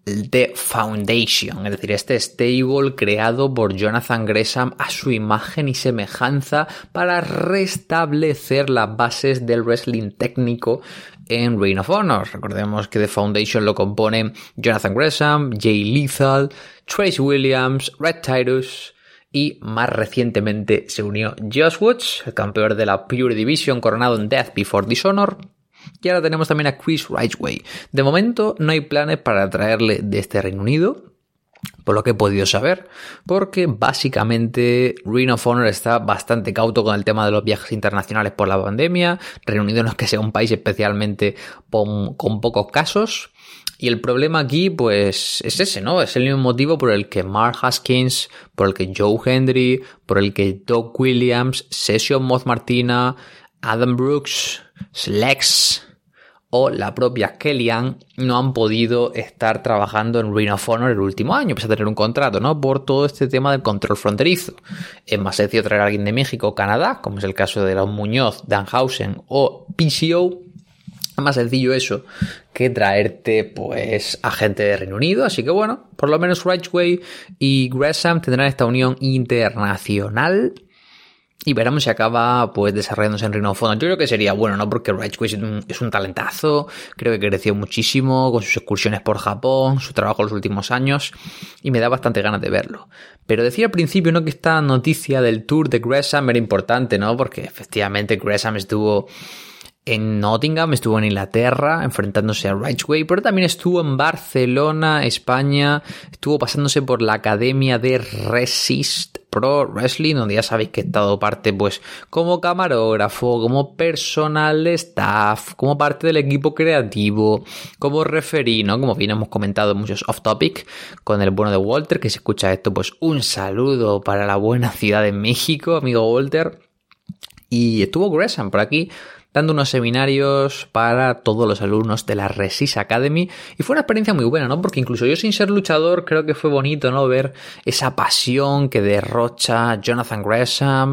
[SPEAKER 3] The Foundation, es decir, este stable creado por Jonathan Gresham a su imagen y semejanza para restablecer las bases del wrestling técnico en Ring of Honor. Recordemos que The Foundation lo componen Jonathan Gresham, Jay Lethal, Trace Williams, Red Titus y más recientemente se unió Josh Woods, el campeón de la Pure Division coronado en Death Before Dishonor. Y ahora tenemos también a Chris Ridgway. De momento no hay planes para traerle de este Reino Unido, por lo que he podido saber, porque básicamente Ring of Honor está bastante cauto con el tema de los viajes internacionales por la pandemia. Reino Unido no es que sea un país especialmente con pocos casos. Y el problema aquí, pues, es ese, ¿no? Es el mismo motivo por el que Mark Haskins, por el que Joe Hendry, por el que Doug Williams, Session Moth Martina, Adam Brooks, Slex o la propia Kellyanne no han podido estar trabajando en Ring of Honor el último año, pese a tener un contrato, ¿no? Por todo este tema del control fronterizo. Es más sencillo traer a alguien de México o Canadá, como es el caso de Raúl Muñoz, Danhausen o PCO. Es más sencillo eso que traerte, pues, a gente de Reino Unido. Así que bueno, por lo menos Ridgway y Gresham tendrán esta unión internacional. Y veremos si acaba, pues, desarrollándose en Ring of Honor. Yo creo que sería bueno, ¿no? Porque Ridgway es un talentazo. Creo que creció muchísimo con sus excursiones por Japón, su trabajo en los últimos años. Y me da bastante ganas de verlo. Pero decía al principio, ¿no? Que esta noticia del tour de Gresham era importante, ¿no? Porque efectivamente Gresham estuvo en Nottingham, estuvo en Inglaterra enfrentándose a Ridgway, pero también estuvo en Barcelona, España, estuvo pasándose por la academia de Resist Pro Wrestling, donde ya sabéis que he estado parte, pues, como camarógrafo, como personal staff, como parte del equipo creativo, como referee, ¿no? Como bien hemos comentado en muchos off topic con el bueno de Walter, que si escucha esto, pues un saludo para la buena ciudad de México, amigo Walter. Y estuvo Gresham por aquí dando unos seminarios para todos los alumnos de la Resist Academy y fue una experiencia muy buena, ¿no? Porque incluso yo sin ser luchador creo que fue bonito, ¿no? Ver esa pasión que derrocha Jonathan Gresham,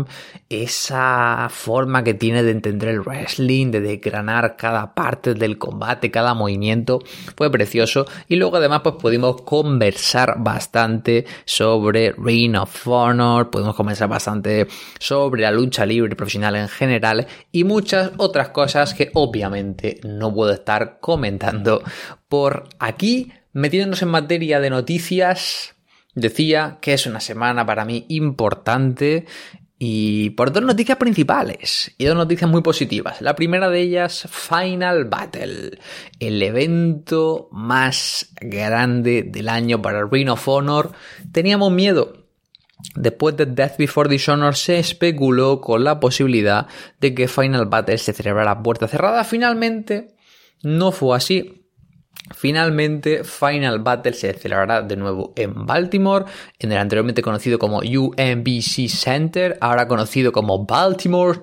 [SPEAKER 3] esa forma que tiene de entender el wrestling, de desgranar cada parte del combate, cada movimiento, fue precioso y luego además pues pudimos conversar bastante sobre Ring of Honor, pudimos conversar bastante sobre la lucha libre profesional en general y muchas otras cosas que obviamente no puedo estar comentando por aquí. Metiéndonos en materia de noticias, decía que es una semana para mí importante y por dos noticias principales y dos noticias muy positivas. La primera de ellas, Final Battle, el evento más grande del año para Ring of Honor. Teníamos miedo. Después de Death Before Dishonor se especuló con la posibilidad de que Final Battle se celebrara a puerta cerrada. Finalmente no fue así. Finalmente Final Battle se celebrará de nuevo en Baltimore, en el anteriormente conocido como UMBC Center, ahora conocido como Baltimore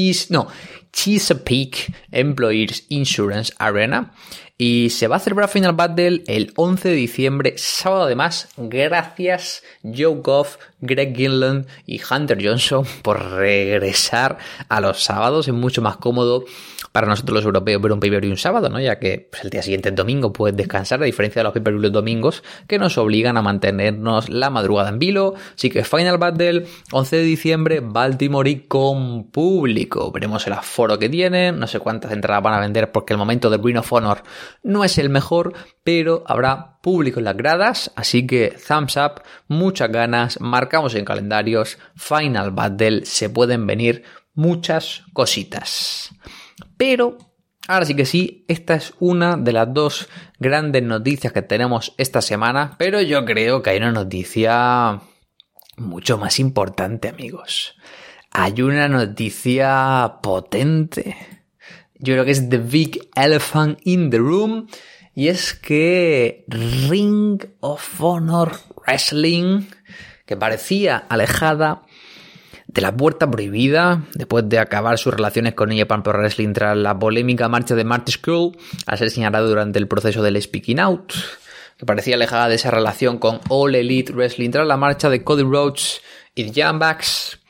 [SPEAKER 3] Chesapeake Employees Insurance Arena. Y se va a celebrar Final Battle el 11 de diciembre, sábado además. Gracias Joe Goff, Greg Gillen y Hunter Johnson por regresar a los sábados. Es mucho más cómodo para nosotros los europeos ver un pay-per-view un sábado, ¿no? Ya que pues, el día siguiente, el domingo, puedes descansar, a diferencia de los pay-per-view los domingos, que nos obligan a mantenernos la madrugada en vilo. Así que Final Battle, 11 de diciembre, Baltimore y con público. Veremos el aforo que tienen, no sé cuántas entradas van a vender porque el momento de Ring of Honor no es el mejor, pero habrá público en las gradas, así que thumbs up, muchas ganas, marcamos en calendarios, Final Battle, se pueden venir muchas cositas. Pero, ahora sí que sí, esta es una de las dos grandes noticias que tenemos esta semana, pero yo creo que hay una noticia mucho más importante, amigos. Hay una noticia potente. Yo creo que es the big elephant in the room. Y es que Ring of Honor Wrestling, que parecía alejada de la puerta prohibida, después de acabar sus relaciones con New Japan Pro Wrestling tras la polémica marcha de Marty Scurll, al ser señalado durante el proceso del Speaking Out, que parecía alejada de esa relación con All Elite Wrestling tras la marcha de Cody Rhodes y The Young Bucks,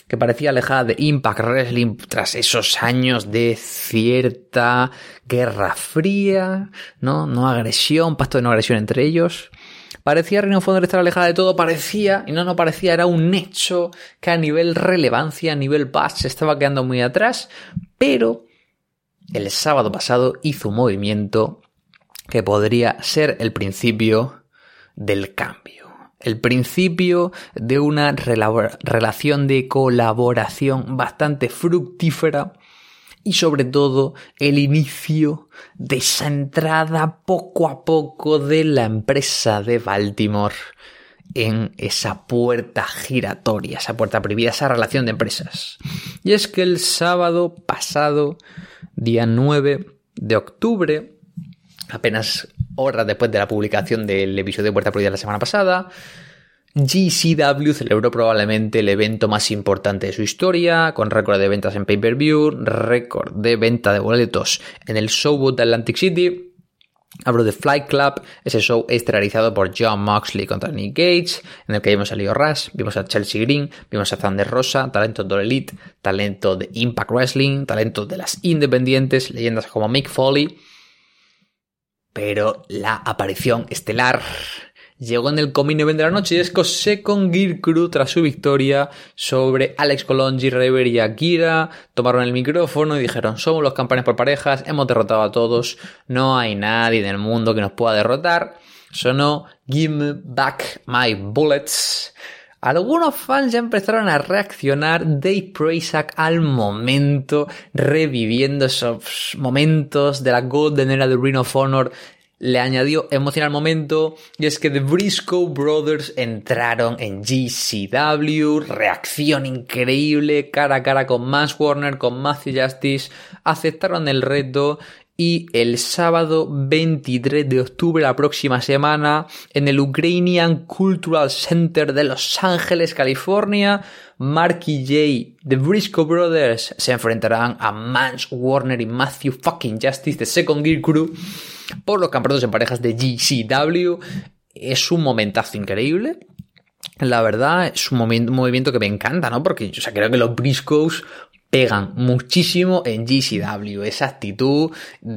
[SPEAKER 3] que parecía alejada de Impact Wrestling tras esos años de cierta guerra fría, no agresión, pacto de no agresión entre ellos. Parecía Ring of Honor estar alejada de todo, parecía, y no parecía, era un hecho que a nivel relevancia, a nivel buzz, se estaba quedando muy atrás, pero el sábado pasado hizo un movimiento que podría ser el principio del cambio. El principio de una relación de colaboración bastante fructífera y sobre todo el inicio de esa entrada poco a poco de la empresa de Baltimore en esa puerta giratoria, esa puerta prohibida, esa relación de empresas. Y es que el sábado pasado, día 9 de octubre, apenas horas después de la publicación del episodio de Puerta Prohibida la semana pasada, GCW celebró probablemente el evento más importante de su historia, con récord de ventas en pay-per-view, récord de venta de boletos en el Showboat de Atlantic City. Hablo de Flight Club, ese show estelarizado por Jon Moxley contra Nick Gage, en el que vimos a Lio Rush, vimos a Chelsea Green, vimos a Thunder Rosa, talento de Elite, talento de Impact Wrestling, talento de las independientes, leyendas como Mick Foley. Pero la aparición estelar llegó en el co-main event de la noche, y es que Second Gear Crew, tras su victoria sobre Alex Colon, G-Raver y Akira, tomaron el micrófono y dijeron: somos los campeones por parejas, hemos derrotado a todos, no hay nadie en el mundo que nos pueda derrotar. Sonó Give Me Back My Bullets. Algunos fans ya empezaron a reaccionar. Dave Prazak al momento, reviviendo esos momentos de la Golden Era de Ring of Honor, le añadió emoción al momento, y es que The Briscoe Brothers entraron en GCW, reacción increíble, cara a cara con Mance Warner, con Matthew Justice, aceptaron el reto. Y el sábado 23 de octubre, la próxima semana, en el Ukrainian Cultural Center de Los Ángeles, California, Mark y Jay, The Briscoe Brothers, se enfrentarán a Mance Warner y Matthew fucking Justice de Second Gear Crew por los campeonatos en parejas de GCW. Es un momentazo increíble. La verdad, es un movimiento que me encanta, ¿no? Porque, creo que los Briscoes pegan muchísimo en GCW. Esa actitud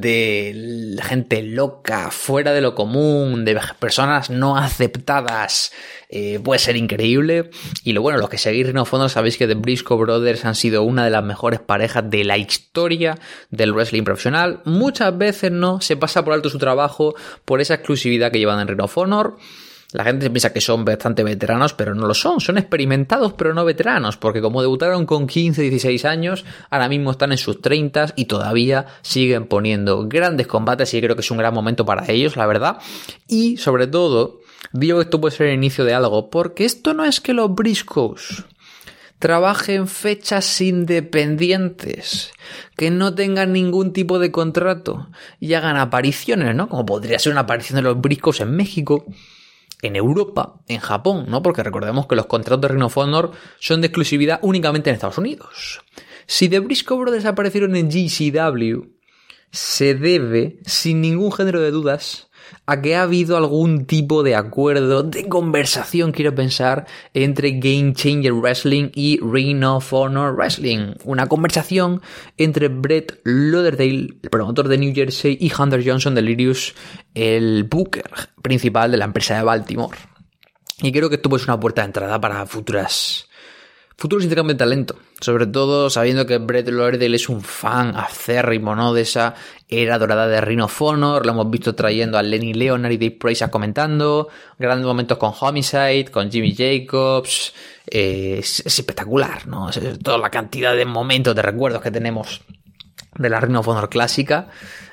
[SPEAKER 3] de gente loca, fuera de lo común, de personas no aceptadas, puede ser increíble. Y los que seguís Ring of Honor sabéis que The Briscoe Brothers han sido una de las mejores parejas de la historia del wrestling profesional. Muchas veces no se pasa por alto su trabajo por esa exclusividad que llevan en Ring of Honor. La gente piensa que son bastante veteranos, pero no lo son. Son experimentados, pero no veteranos, porque como debutaron con 15, 16 años, ahora mismo están en sus 30 y todavía siguen poniendo grandes combates, y creo que es un gran momento para ellos, la verdad. Y, sobre todo, digo que esto puede ser el inicio de algo, porque esto no es que los Briscoes trabajen fechas independientes, que no tengan ningún tipo de contrato y hagan apariciones, ¿no? Como podría ser una aparición de los Briscoes en México, en Europa, en Japón, ¿no? Porque recordemos que los contratos de Ring of Honor son de exclusividad únicamente en Estados Unidos. Si The Briscoe Brothers aparecieron en GCW, se debe, sin ningún género de dudas, a que ha habido algún tipo de acuerdo, de conversación, quiero pensar, entre Game Changer Wrestling y Ring of Honor Wrestling. Una conversación entre Brett Lauderdale, el promotor de New Jersey, y Hunter Johnson Delirious, el booker principal de la empresa de Baltimore. Y creo que esto puede ser una puerta de entrada para futuros intercambios de talento, sobre todo sabiendo que Brett Lauderdale es un fan acérrimo, ¿no?, de esa era dorada de Ring of Honor. Lo hemos visto trayendo a Lenny Leonard y Dave Prazak comentando, grandes momentos con Homicide, con Jimmy Jacobs. Es espectacular, ¿no? Es toda la cantidad de momentos, de recuerdos que tenemos de la Ring of Honor clásica,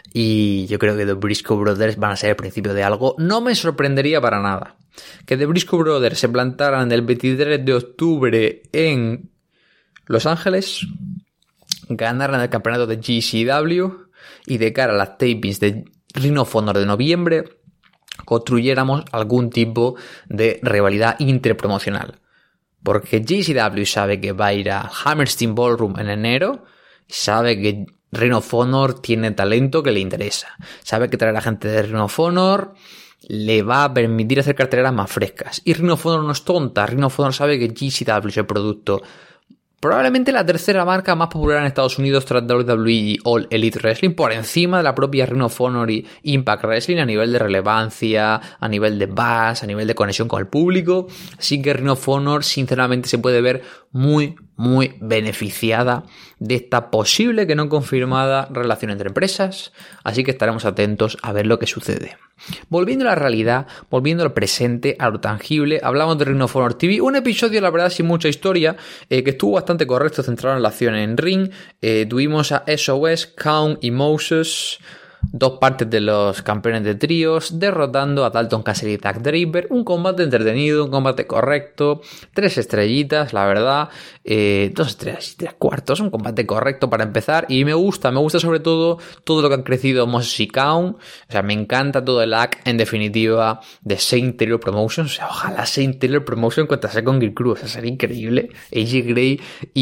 [SPEAKER 3] y yo creo que The Briscoe Brothers van a ser el principio de algo. No me sorprendería para nada que The Briscoe Brothers se plantaran el 23 de octubre en Los Ángeles, ganaran el campeonato de GCW y de cara a las tapings de Ring of Honor de noviembre construyéramos algún tipo de rivalidad interpromocional. Porque GCW sabe que va a ir a Hammerstein Ballroom en enero, y sabe que Ring of Honor tiene talento que le interesa, sabe que traer a gente de Ring of Honor le va a permitir hacer carteleras más frescas. Y Ring of Honor no es tonta. Ring of Honor sabe que GCW es el producto Probablemente la tercera marca más popular en Estados Unidos tras WWE y All Elite Wrestling, por encima de la propia Ring of Honor y Impact Wrestling a nivel de relevancia, a nivel de buzz, a nivel de conexión con el público. Así que Ring of Honor sinceramente se puede ver muy beneficiada de esta posible que no confirmada relación entre empresas, así que estaremos atentos a ver lo que sucede. Volviendo a la realidad, volviendo al presente, a lo tangible, hablamos de Ring of Honor TV, un episodio la verdad sin mucha historia, que estuvo bastante correcto, centrado en la acción en ring. Tuvimos a SOS, Kaun y Moses, dos partes de los campeones de tríos, derrotando a Dalton Castle y Zack Draper. Un combate entretenido, un combate correcto, 3 estrellitas, la verdad, 2 estrellas y 3/4, un combate correcto para empezar. Y me gusta sobre todo lo que han crecido Moses y Kaun. O sea, me encanta todo el act, en definitiva, de Saint Taylor Promotions. O sea, ojalá Saint Taylor Promotion contase con Gear Crew, o sea, sería increíble. AJ Gray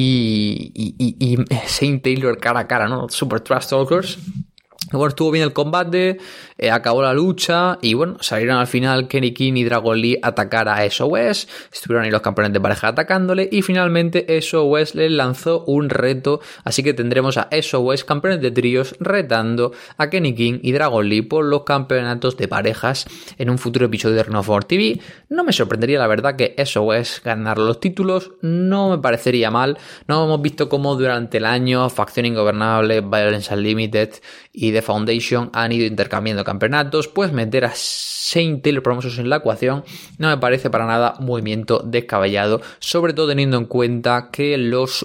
[SPEAKER 3] y Saint Taylor cara a cara, ¿no? Super Trash Talkers. Bueno, estuvo bien el combate, acabó la lucha y bueno, salieron al final Kenny King y Dragon Lee a atacar a SOS, estuvieron ahí los campeones de pareja atacándole y finalmente SOS les lanzó un reto, así que tendremos a SOS, campeones de tríos, retando a Kenny King y Dragon Lee por los campeonatos de parejas en un futuro episodio de Ring of Honor TV. No me sorprendería la verdad que SOS ganara los títulos, no me parecería mal. No hemos visto cómo durante el año Facción Ingobernable, Violence Unlimited y The Foundation han ido intercambiando campeonatos, pues meter a Saint Taylor Promotions en la ecuación no me parece para nada un movimiento descabellado, sobre todo teniendo en cuenta que los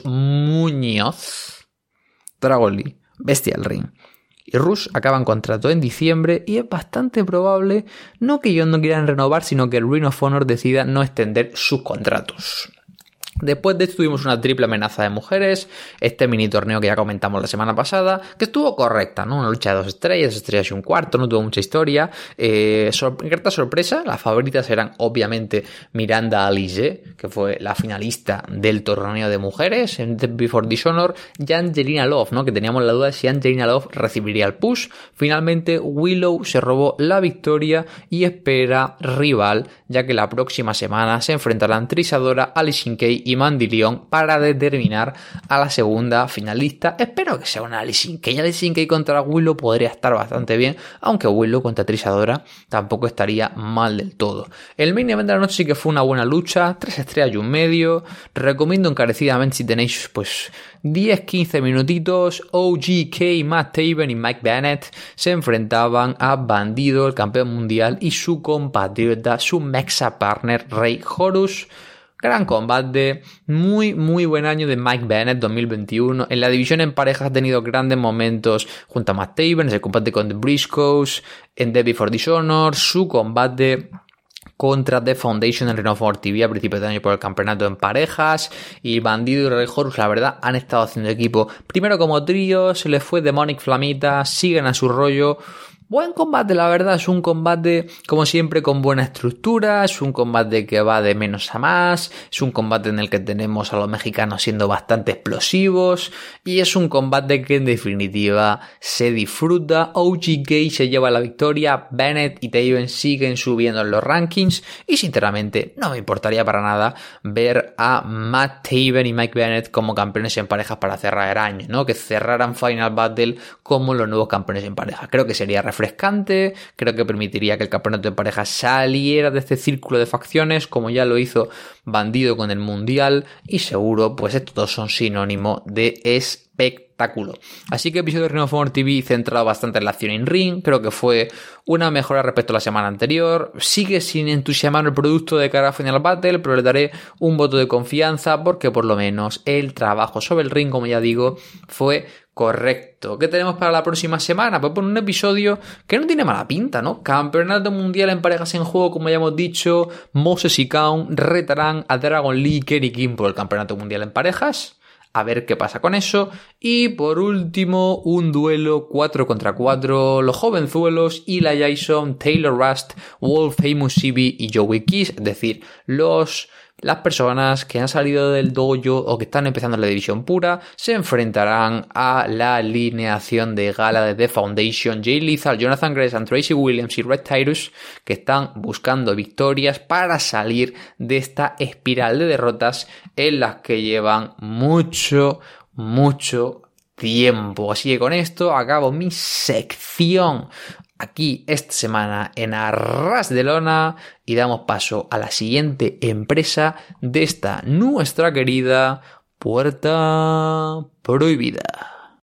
[SPEAKER 3] Muñoz, Dragon Lee, Bestia del Ring y Rush acaban contrato en diciembre y es bastante probable no que ellos no quieran renovar, sino que el Ring of Honor decida no extender sus contratos. Después de esto tuvimos una triple amenaza de mujeres, este mini torneo que ya comentamos la semana pasada, que estuvo correcta, ¿no? Una lucha de 2 estrellas y un cuarto, no tuvo mucha historia. Grata sorpresa, las favoritas eran obviamente Miranda Alice, que fue la finalista del torneo de mujeres en The Before Dishonor, y Angelina Love, ¿no? Que teníamos la duda de si Angelina Love recibiría el push. Finalmente Willow se robó la victoria y espera rival, ya que la próxima semana se enfrentarán Trish Adora, Allysin Kay y Mandy Leon para determinar a la segunda finalista. Espero que sea una Allysin Kay contra Willow podría estar bastante bien, aunque Willow contra Trish Adora tampoco estaría mal del todo. El main event de la noche sí que fue una buena lucha, 3 estrellas y un medio. Recomiendo encarecidamente si tenéis pues 10-15 minutitos. OGK, Matt Taven y Mike Bennett se enfrentaban a Bandido, el campeón mundial, y su compatriota, su mexa partner Rey Horus. Gran combate, muy buen año de Mike Bennett 2021. En la división en parejas ha tenido grandes momentos junto a Matt Taven, en el combate con The Briscoes, en The Before Dishonor, su combate contra The Foundation en Ring of Honor TV a principios de año por el campeonato en parejas. Y Bandido y Rey Horus, la verdad, han estado haciendo equipo primero como trío, se les fue Demonic Flamita, siguen a su rollo. Buen combate, la verdad, es un combate como siempre con buena estructura, es un combate que va de menos a más, es un combate en el que tenemos a los mexicanos siendo bastante explosivos y es un combate que en definitiva se disfruta. OGK se lleva la victoria, Bennett y Taven siguen subiendo en los rankings y sinceramente no me importaría para nada ver a Matt Taven y Mike Bennett como campeones en parejas para cerrar el año, ¿no? Que cerraran Final Battle como los nuevos campeones en pareja. Creo que sería refrescante, creo que permitiría que el campeonato de pareja saliera de este círculo de facciones como ya lo hizo Bandido con el Mundial y seguro pues estos dos son sinónimo de espectáculo. Así que episodio de Ring of Honor TV centrado bastante en la acción in ring, creo que fue una mejora respecto a la semana anterior. Sigue sin entusiasmar el producto de cara a Final Battle, pero le daré un voto de confianza porque por lo menos el trabajo sobre el ring, como ya digo, fue correcto. ¿Qué tenemos para la próxima semana? Pues por un episodio que no tiene mala pinta, ¿no? Campeonato mundial en parejas en juego, como ya hemos dicho. Moses y Kaun retarán a Dragon Lee y Kenny King por el campeonato mundial en parejas. A ver qué pasa con eso. Y por último, un duelo 4 contra 4. Los jovenzuelos, Eli Jason, Taylor Rust, Wolf Famous CB y Joey Kiss. Es decir, los las personas que han salido del dojo o que están empezando en la división pura se enfrentarán a la alineación de gala de The Foundation, Jay Lethal, Jonathan Gresham, Tracy Williams y Red Tyrus, que están buscando victorias para salir de esta espiral de derrotas en las que llevan mucho tiempo. Así que con esto acabo mi sección aquí esta semana en Arras de Lona y damos paso a la siguiente empresa de esta nuestra querida Puerta Prohibida.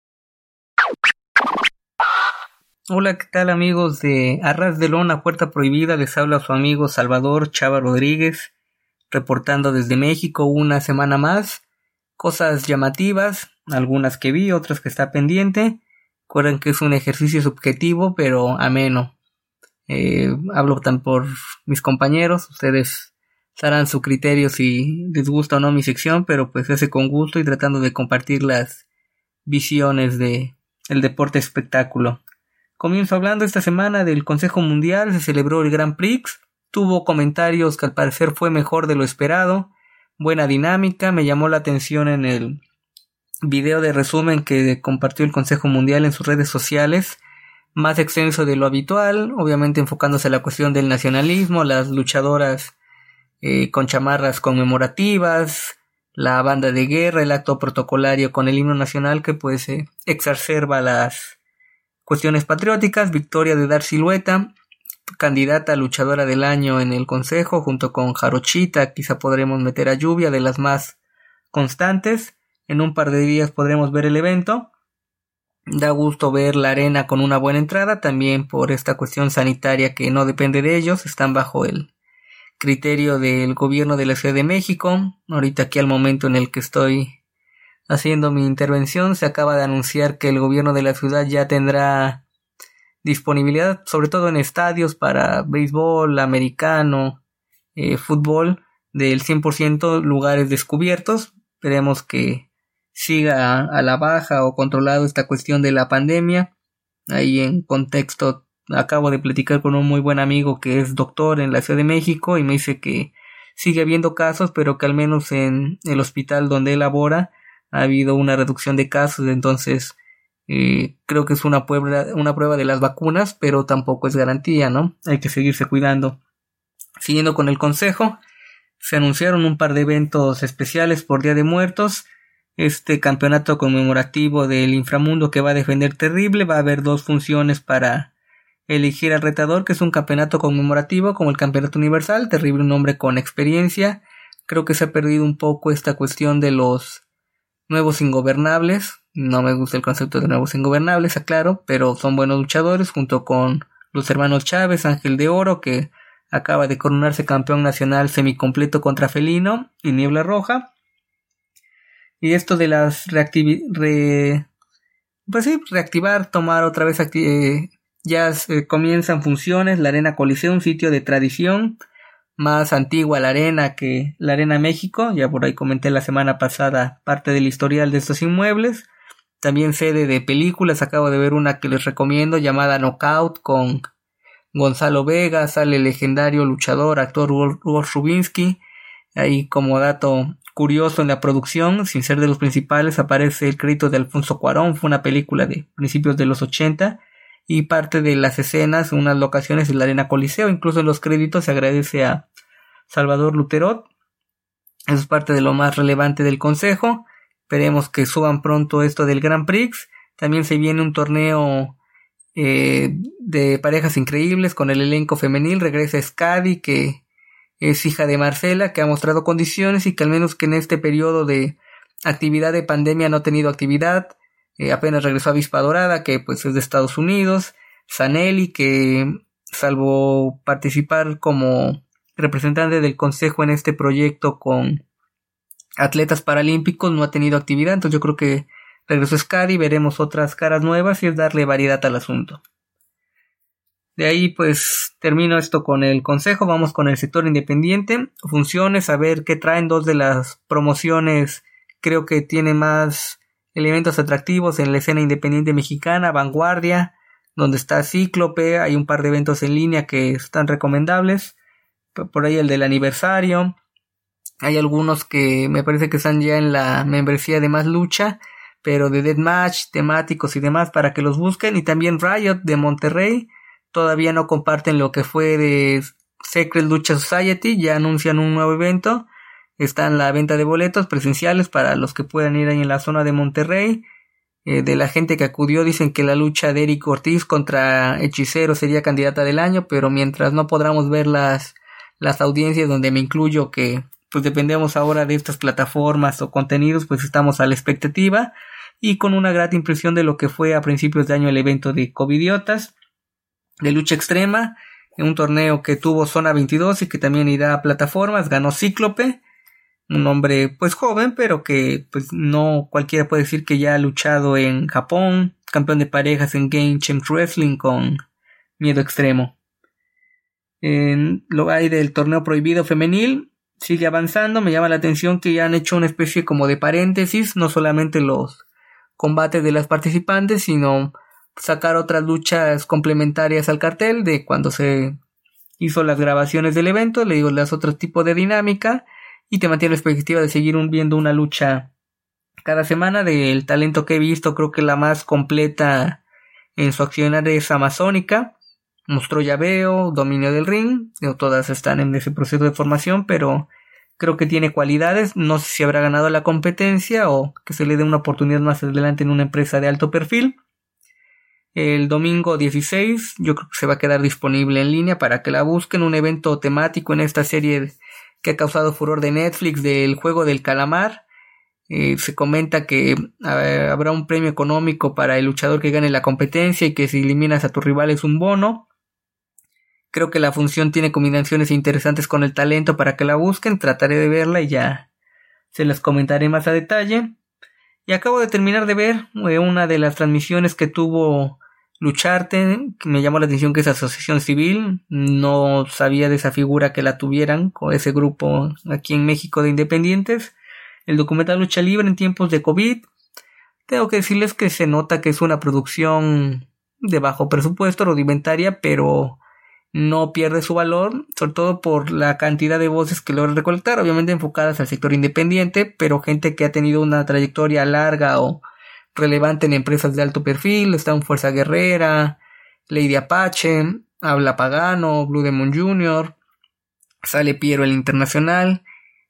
[SPEAKER 4] Hola, ¿qué tal amigos de Arras de Lona, Puerta Prohibida? Les habla su amigo Salvador Chava Rodríguez, reportando desde México una semana más. Cosas llamativas, algunas que vi, otras que está pendiente. Recuerden que es un ejercicio subjetivo, pero ameno. Hablo tan por mis compañeros, ustedes darán su criterio si les gusta o no mi sección, pero pues hace con gusto y tratando de compartir las visiones de el deporte espectáculo. Comienzo hablando esta semana del Consejo Mundial. Se celebró el Grand Prix, tuvo comentarios que al parecer fue mejor de lo esperado, buena dinámica. Me llamó la atención en el video de resumen que compartió el Consejo Mundial en sus redes sociales, más extenso de lo habitual, obviamente enfocándose a la cuestión del nacionalismo, las luchadoras con chamarras conmemorativas, la banda de guerra, el acto protocolario con el himno nacional que pues exacerba las cuestiones patrióticas, victoria de Darcy Lueta, candidata a luchadora del año en el Consejo, junto con Jarochita. Quizá podremos meter a Lluvia, de las más constantes. En un par de días podremos ver el evento. Da gusto ver la arena con una buena entrada, también por esta cuestión sanitaria que no depende de ellos, están bajo el criterio del gobierno de la Ciudad de México. Ahorita aquí al momento en el que estoy haciendo mi intervención se acaba de anunciar que el gobierno de la ciudad ya tendrá disponibilidad, sobre todo en estadios para béisbol, americano, fútbol, del 100% lugares descubiertos. Esperemos que siga a la baja o controlado esta cuestión de la pandemia. Ahí en contexto acabo de platicar con un muy buen amigo que es doctor en la Ciudad de México y me dice que sigue habiendo casos, pero que al menos en el hospital donde él labora ha habido una reducción de casos. Entonces creo que es una prueba de las vacunas, pero tampoco es garantía, ¿no? Hay que seguirse cuidando. Siguiendo con el consejo, se anunciaron un par de eventos especiales por Día de Muertos. Este campeonato conmemorativo del inframundo que va a defender Terrible, va a haber 2 funciones para elegir al retador, que es un campeonato conmemorativo como el campeonato universal. Terrible, un hombre con experiencia. Creo que se ha perdido un poco esta cuestión de los nuevos ingobernables. No me gusta el concepto de nuevos ingobernables, aclaro, pero son buenos luchadores, junto con los hermanos Chávez, Ángel de Oro, que acaba de coronarse campeón nacional semicompleto contra Felino, y Niebla Roja. Y esto de las reactivar, tomar otra vez ya comienzan funciones. La Arena Coliseo, un sitio de tradición, más antigua la arena que la Arena México. Ya por ahí comenté la semana pasada parte del historial de estos inmuebles. También sede de películas, acabo de ver una que les recomiendo llamada Knockout con Gonzalo Vega, sale el legendario luchador, actor Hugo Rubinsky. Ahí como dato curioso en la producción, sin ser de los principales, aparece el crédito de Alfonso Cuarón. Fue una película de principios de los 80 y parte de las escenas, unas locaciones de la Arena Coliseo. Incluso en los créditos se agradece a Salvador Luterot. Eso es parte de lo más relevante del consejo. Esperemos que suban pronto esto del Grand Prix. También se viene un torneo de parejas increíbles con el elenco femenil. Regresa Skadi, que es hija de Marcela, que ha mostrado condiciones y que al menos que en este periodo de actividad de pandemia no ha tenido actividad. Apenas regresó Avispa Dorada, que pues es de Estados Unidos. Zanelli, que salvo participar como representante del consejo en este proyecto con atletas paralímpicos, no ha tenido actividad. Entonces yo creo que regresó Skadi, veremos otras caras nuevas y es darle variedad al asunto. De ahí pues termino esto con el consejo. Vamos con el sector independiente. Funciones, a ver qué traen. 2 de las promociones creo que tiene más elementos atractivos en la escena independiente mexicana. Vanguardia, donde está Cíclope. Hay un par de eventos en línea que están recomendables. Por ahí el del aniversario. Hay algunos que me parece que están ya en la membresía de Más Lucha, pero de Deathmatch, temáticos y demás, para que los busquen. Y también Riot de Monterrey todavía no comparten lo que fue de Secret Lucha Society, ya anuncian un nuevo evento. Está en la venta de boletos presenciales para los que puedan ir ahí en la zona de Monterrey. De la gente que acudió dicen que la lucha de Eric Ortiz contra Hechicero sería candidata del año, pero mientras no podamos ver las audiencias, donde me incluyo, que pues dependemos ahora de estas plataformas o contenidos, pues estamos a la expectativa y con una grata impresión de lo que fue a principios de año el evento de Covidiotas de lucha extrema, en un torneo que tuvo Zona 22 y que también irá a plataformas. Ganó Cíclope, un hombre pues joven, pero que pues no cualquiera puede decir que ya ha luchado en Japón, campeón de parejas en Game Champs Wrestling con Miedo Extremo. En lo hay del torneo prohibido femenil, sigue avanzando. Me llama la atención que ya han hecho una especie como de paréntesis, no solamente los combates de las participantes, sino sacar otras luchas complementarias al cartel de cuando se hizo las grabaciones del evento. Le digo, las otros tipos de dinámica, y te mantiene la expectativa de seguir viendo una lucha cada semana. Del talento que he visto, creo que la más completa en su accionar es Amazónica. Mostró llaveo, dominio del ring. Todas están en ese proceso de formación, pero creo que tiene cualidades. No sé si habrá ganado la competencia o que se le dé una oportunidad más adelante en una empresa de alto perfil. El domingo 16 yo creo que se va a quedar disponible en línea para que la busquen. Un evento temático en esta serie que ha causado furor de Netflix del juego del calamar. Se comenta que habrá un premio económico para el luchador que gane la competencia, y que si eliminas a tu rival es un bono. Creo que la función tiene combinaciones interesantes con el talento para que la busquen. Trataré de verla y ya se las comentaré más a detalle. Y acabo de terminar de ver una de las transmisiones que tuvo Lucharte, que me llamó la atención, que es Asociación Civil. No sabía de esa figura que la tuvieran con ese grupo aquí en México de independientes. El documental Lucha Libre en tiempos de COVID. Tengo que decirles que se nota que es una producción de bajo presupuesto, rudimentaria, pero no pierde su valor, sobre todo por la cantidad de voces que logra recolectar, obviamente enfocadas al sector independiente, pero gente que ha tenido una trayectoria larga o relevante en empresas de alto perfil. Está en Fuerza Guerrera, Lady Apache, Habla Pagano, Blue Demon Jr., sale Piero el Internacional.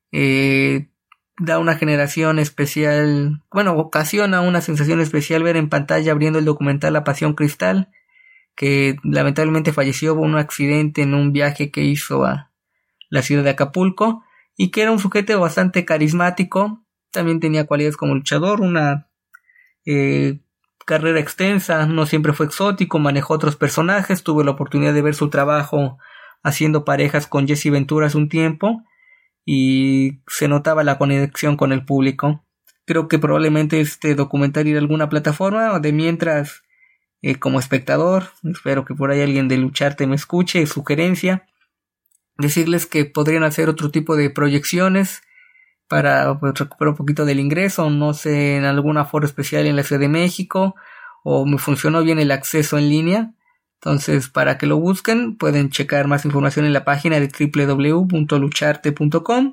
[SPEAKER 4] Da una generación especial, ocasiona una sensación especial ver en pantalla, abriendo el documental, La Pasión Cristal, que lamentablemente falleció por un accidente en un viaje que hizo a la ciudad de Acapulco, y que era un sujeto bastante carismático. También tenía cualidades como luchador, una carrera extensa, no siempre fue exótico, manejó otros personajes. Tuve la oportunidad de ver su trabajo haciendo parejas con Jesse Ventura hace un tiempo, y se notaba la conexión con el público. Creo que probablemente este documental irá a alguna plataforma. De mientras, como espectador, espero que por ahí alguien de Lucharte me escuche. Sugerencia, decirles que podrían hacer otro tipo de proyecciones para recuperar un poquito del ingreso, no sé, en algún aforo especial en la Ciudad de México, o me funcionó bien el acceso en línea. Entonces, para que lo busquen, pueden checar más información en la página de www.lucharte.com.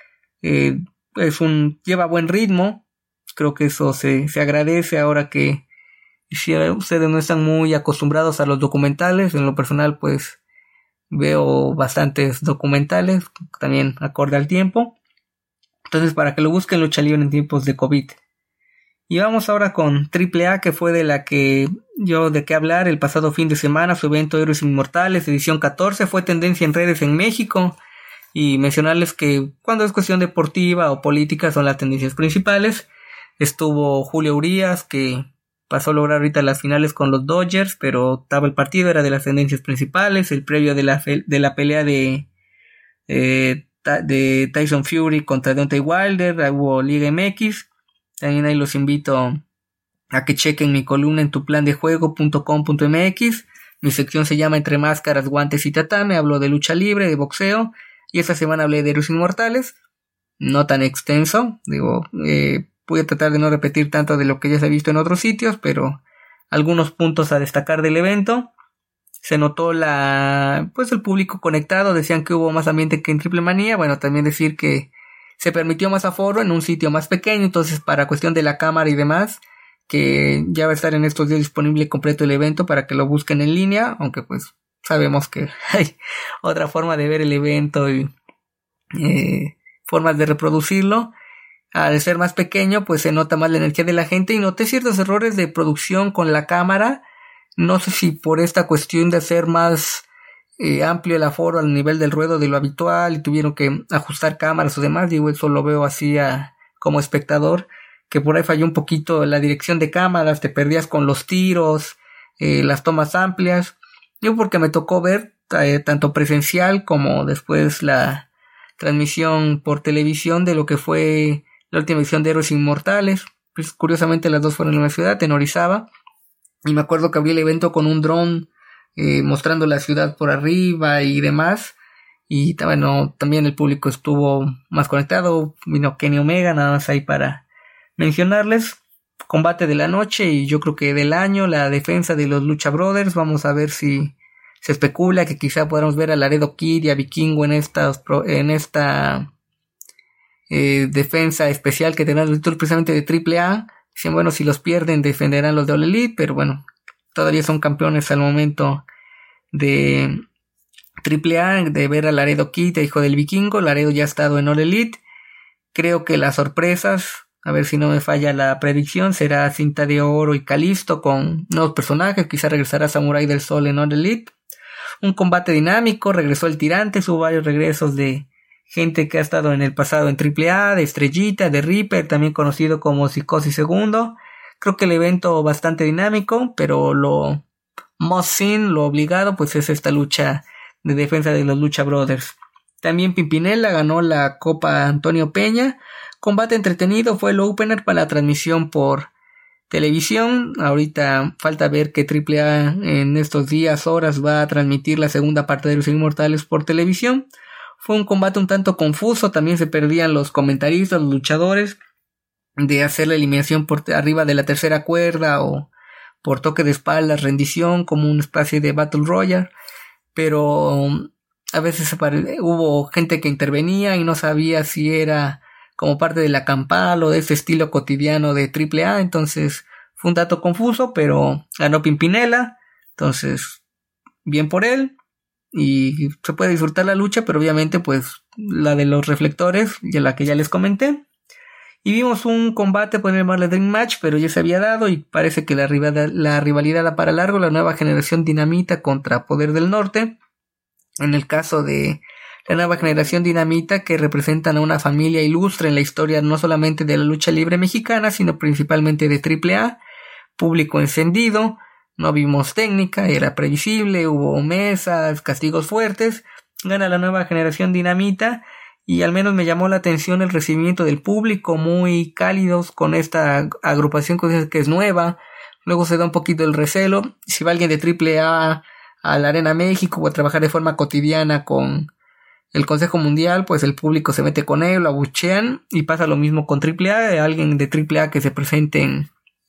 [SPEAKER 4] Lleva buen ritmo. Creo que eso se agradece ahora que, si ustedes no están muy acostumbrados a los documentales. En lo personal, pues veo bastantes documentales, también acorde al tiempo. Entonces, para que lo busquen, Lucha Libre en tiempos de COVID. Y vamos ahora con AAA, que fue de qué hablar el pasado fin de semana. Su evento Héroes Inmortales, edición 14, fue tendencia en redes en México. Y mencionarles que cuando es cuestión deportiva o política son las tendencias principales. Estuvo Julio Urias, que pasó a lograr ahorita las finales con los Dodgers, pero estaba el partido, era de las tendencias principales. El previo de la pelea de Tyson Fury contra Deontay Wilder, hubo Liga MX. También ahí los invito a que chequen mi columna en tuplandejuego.com.mx. Mi sección se llama Entre Máscaras, Guantes y Tatame. Hablo de lucha libre, de boxeo, y esta semana hablé de Héroes Inmortales. No tan extenso, voy a tratar de no repetir tanto de lo que ya se ha visto en otros sitios, pero algunos puntos a destacar del evento. Se notó el público conectado. Decían que hubo más ambiente que en Triple Manía. Bueno, también decir que se permitió más aforo en un sitio más pequeño, entonces para cuestión de la cámara y demás, que ya va a estar en estos días disponible completo el evento para que lo busquen en línea, aunque pues sabemos que hay otra forma de ver el evento y formas de reproducirlo. Al ser más pequeño pues se nota más la energía de la gente, y noté ciertos errores de producción con la cámara. No sé si por esta cuestión de hacer más amplio el aforo al nivel del ruedo de lo habitual y tuvieron que ajustar cámaras o demás. Digo, eso lo veo así como espectador, que por ahí falló un poquito la dirección de cámaras, te perdías con los tiros, las tomas amplias. Yo porque me tocó ver tanto presencial como después la transmisión por televisión de lo que fue la última edición de Héroes Inmortales. Pues curiosamente las dos fueron en una ciudad, en Orizaba, y me acuerdo que abrí el evento con un dron mostrando la ciudad por arriba y demás. Y bueno, también el público estuvo más conectado. Vino Kenny Omega, nada más ahí para mencionarles. Combate de la noche y yo creo que del año, la defensa de los Lucha Brothers. Vamos a ver si se especula que quizá podamos ver a Laredo Kid y a Vikingo en esta defensa especial que tendrán los títulos precisamente de AAA. Dicen, bueno, si los pierden defenderán los de All Elite, pero bueno, todavía son campeones al momento de AAA, de ver a Laredo Kid, hijo del Vikingo. Laredo ya ha estado en All Elite. Creo que las sorpresas, a ver si no me falla la predicción, será Cinta de Oro y Kalisto con nuevos personajes. Quizá regresará Samurai del Sol en All Elite. Un combate dinámico, regresó el Tirante, hubo varios regresos de gente que ha estado en el pasado en AAA, de Estrellita, de Reaper, también conocido como Psicosis II. Creo que el evento bastante dinámico, pero lo must seen, lo obligado, pues es esta lucha de defensa de los Lucha Brothers. También Pimpinela ganó la Copa Antonio Peña. Combate entretenido, fue el opener para la transmisión por televisión. Ahorita falta ver que AAA en estos días, horas, va a transmitir la segunda parte de los Inmortales por televisión. Fue un combate un tanto confuso, también se perdían los comentaristas, los luchadores, de hacer la eliminación por arriba de la tercera cuerda o por toque de espaldas, rendición, como una especie de Battle Royale, pero a veces hubo gente que intervenía y no sabía si era como parte de la campal o de ese estilo cotidiano de AAA, entonces fue un dato confuso, pero ganó Pimpinela, entonces bien por él. Y se puede disfrutar la lucha, pero obviamente pues la de los reflectores, y la que ya les comenté. Y vimos un combate, pueden llamarle Dream Match, pero ya se había dado y parece que la rivalidad da para largo. La nueva generación Dinamita contra Poder del Norte. En el caso de la nueva generación Dinamita, que representan a una familia ilustre en la historia no solamente de la lucha libre mexicana, sino principalmente de AAA. Público encendido. No vimos técnica, era previsible, hubo mesas, castigos fuertes. Gana la nueva generación Dinamita y al menos me llamó la atención el recibimiento del público, muy cálidos con esta agrupación que es nueva. Luego se da un poquito el recelo. Si va alguien de AAA a la Arena México o a trabajar de forma cotidiana con el Consejo Mundial, pues el público se mete con él, lo abuchean, y pasa lo mismo con AAA. Alguien de AAA que se presente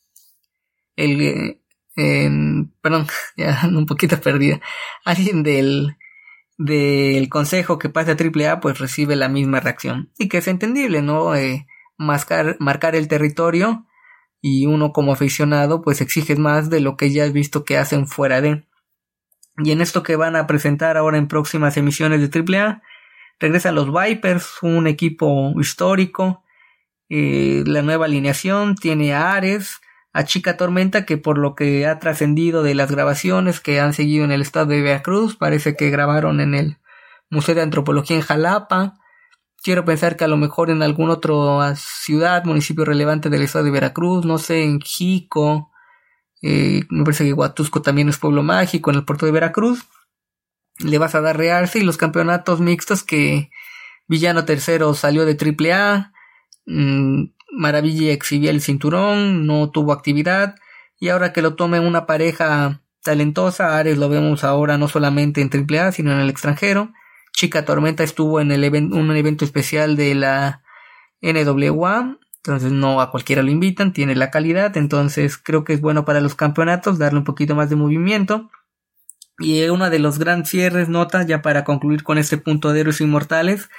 [SPEAKER 4] perdón, ya ando un poquito perdida. Alguien del consejo que pase a AAA, pues recibe la misma reacción. Y que es entendible, ¿no? Marcar el territorio, y uno como aficionado, pues exiges más de lo que ya has visto que hacen fuera de. Y en esto que van a presentar ahora en próximas emisiones de AAA, regresan los Vipers, un equipo histórico. La nueva alineación tiene a Ares, a Chica Tormenta, que por lo que ha trascendido de las grabaciones que han seguido en el estado de Veracruz, parece que grabaron en el Museo de Antropología en Jalapa. Quiero pensar que a lo mejor en alguna otra ciudad, municipio relevante del estado de Veracruz, no sé, en Jico, me parece que Huatusco también es pueblo mágico, en el puerto de Veracruz. Le vas a dar realce. Y los campeonatos mixtos, que Villano III salió de AAA, Maravilla exhibía el cinturón, no tuvo actividad, y ahora que lo tome una pareja talentosa, Ares lo vemos ahora no solamente en AAA sino en el extranjero. Chica Tormenta estuvo en un evento especial de la NWA, entonces no a cualquiera lo invitan, tiene la calidad, entonces creo que es bueno para los campeonatos darle un poquito más de movimiento. Y uno de los grandes cierres, nota ya para concluir con este punto de Héroes Inmortales,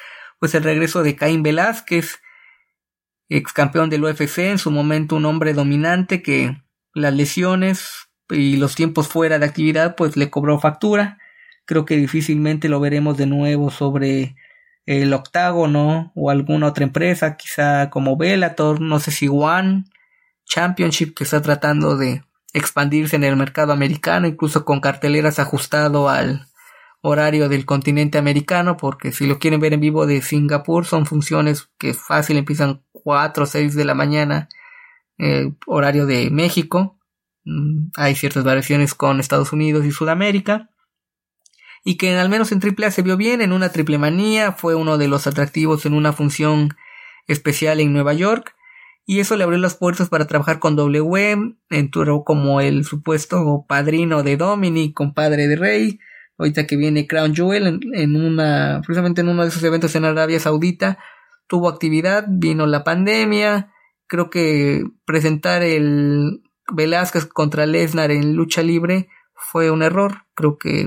[SPEAKER 4] pues el regreso de Caín Velázquez, ex campeón del UFC, en su momento un hombre dominante que las lesiones y los tiempos fuera de actividad pues le cobró factura. Creo que difícilmente lo veremos de nuevo sobre el octágono o alguna otra empresa, quizá como Bellator, no sé si One Championship, que está tratando de expandirse en el mercado americano, incluso con carteleras ajustado al horario del continente americano, porque si lo quieren ver en vivo de Singapur son funciones que fácil empiezan 4 o 6 de la mañana, horario de México. Hay ciertas variaciones con Estados Unidos y Sudamérica, y que al menos en AAA se vio bien en una Triple Manía, fue uno de los atractivos en una función especial en Nueva York, y eso le abrió las puertas para trabajar con W, entró como el supuesto padrino de Dominic, compadre de Rey. Ahorita que viene Crown Jewel precisamente en uno de esos eventos en Arabia Saudita, tuvo actividad, vino la pandemia. Creo que presentar el Velázquez contra Lesnar en lucha libre fue un error. Creo que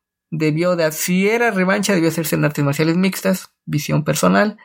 [SPEAKER 4] si era revancha, debió hacerse en artes marciales mixtas, visión personal.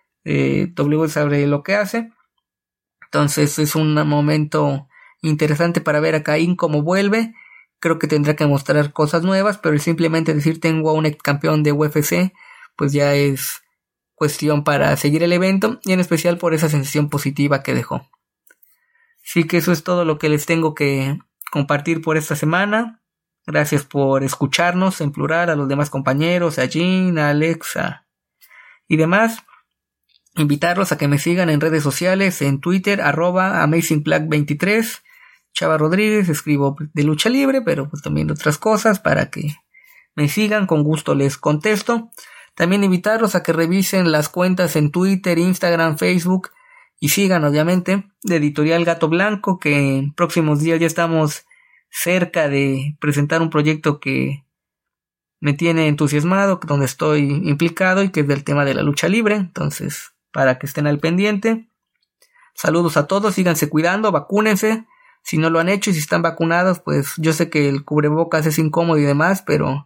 [SPEAKER 4] W sabe lo que hace. Entonces es un momento interesante para ver a Caín cómo vuelve. Creo que tendrá que mostrar cosas nuevas, pero simplemente decir tengo a un ex campeón de UFC, pues ya es cuestión para seguir el evento, y en especial por esa sensación positiva que dejó. Así que eso es todo lo que les tengo que compartir por esta semana. Gracias por escucharnos en plural, a los demás compañeros, a Jean, a Alexa y demás. Invitarlos a que me sigan en redes sociales, en Twitter, @AmazingBlack23. Chava Rodríguez, escribo de lucha libre, pero pues también de otras cosas, para que me sigan, con gusto les contesto. También invitarlos a que revisen las cuentas en Twitter, Instagram, Facebook, y sigan obviamente de Editorial Gato Blanco, que en próximos días ya estamos cerca de presentar un proyecto que me tiene entusiasmado, donde estoy implicado y que es del tema de la lucha libre. Entonces, para que estén al pendiente. Saludos a todos, síganse cuidando, vacúnense si no lo han hecho, y si están vacunados, pues yo sé que el cubrebocas es incómodo y demás, pero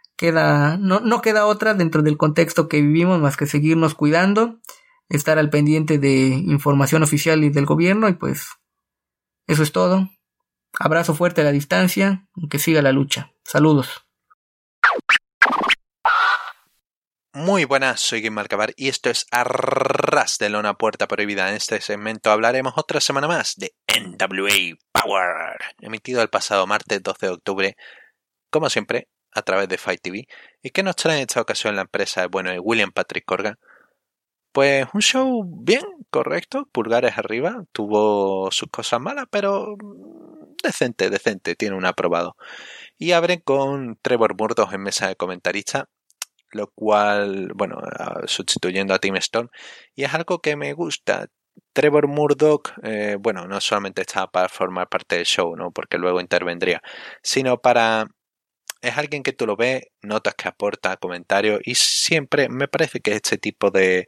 [SPEAKER 4] no queda otra dentro del contexto que vivimos más que seguirnos cuidando, estar al pendiente de información oficial y del gobierno, y pues eso es todo. Abrazo fuerte a la distancia, que siga la lucha. Saludos.
[SPEAKER 2] Muy buenas, soy Game Marcabar y esto es Arras de Lona Puerta Prohibida. En este segmento hablaremos otra semana más de NWA Power, emitido el pasado martes 12 de octubre, como siempre, a través de Fight TV. ¿Y qué nos trae en esta ocasión la empresa de William Patrick Corgan? Pues un show bien, correcto, pulgares arriba, tuvo sus cosas malas, pero decente, tiene un aprobado. Y abren con Trevor Murdoch en mesa de comentarista, lo cual, sustituyendo a Tim Storm, y es algo que me gusta. Trevor Murdoch, no solamente está para formar parte del show, ¿no? Porque luego intervendría, sino es alguien que tú lo ves, notas que aporta comentarios, y siempre me parece que este tipo de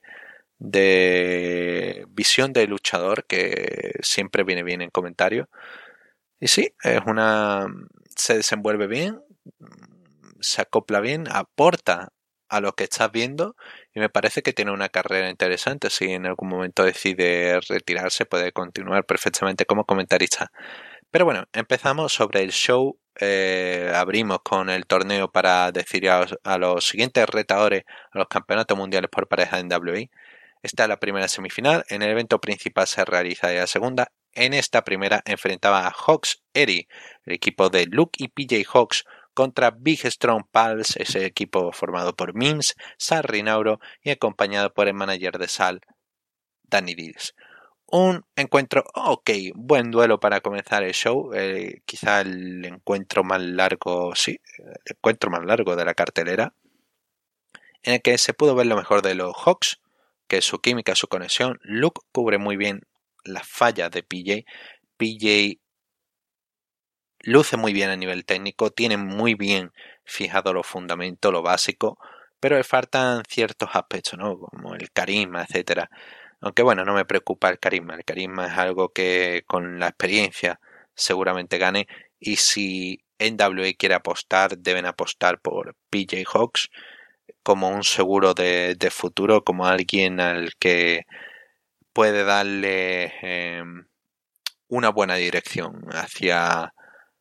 [SPEAKER 2] visión de luchador que siempre viene bien en comentarios. Y sí, se desenvuelve bien, se acopla bien, aporta a lo que estás viendo, y me parece que tiene una carrera interesante. Si en algún momento decide retirarse, puede continuar perfectamente como comentarista. Pero bueno, empezamos sobre el show. Abrimos con el torneo para decir a los siguientes retadores a los campeonatos mundiales por pareja en NWA. Esta es la primera semifinal. En el evento principal se realiza la segunda. En esta primera enfrentaba a Hawks Eddie, el equipo de Luke y PJ Hawks, contra Big Strong Pals, ese equipo formado por Mims, Sal Rinauro y acompañado por el manager de Sal, Danny Dills. Un encuentro buen duelo para comenzar el show, quizá el encuentro más largo, de la cartelera, en el que se pudo ver lo mejor de los Hawks, que es su química, su conexión. Luke cubre muy bien las fallas de PJ. PJ luce muy bien a nivel técnico, tiene muy bien fijado los fundamentos, lo básico, pero le faltan ciertos aspectos, ¿no? Como el carisma, etcétera. Aunque no me preocupa el carisma es algo que con la experiencia seguramente gane, y si NWA quiere apostar, deben apostar por PJ Hawks, como un seguro de futuro, como alguien al que puede darle una buena dirección hacia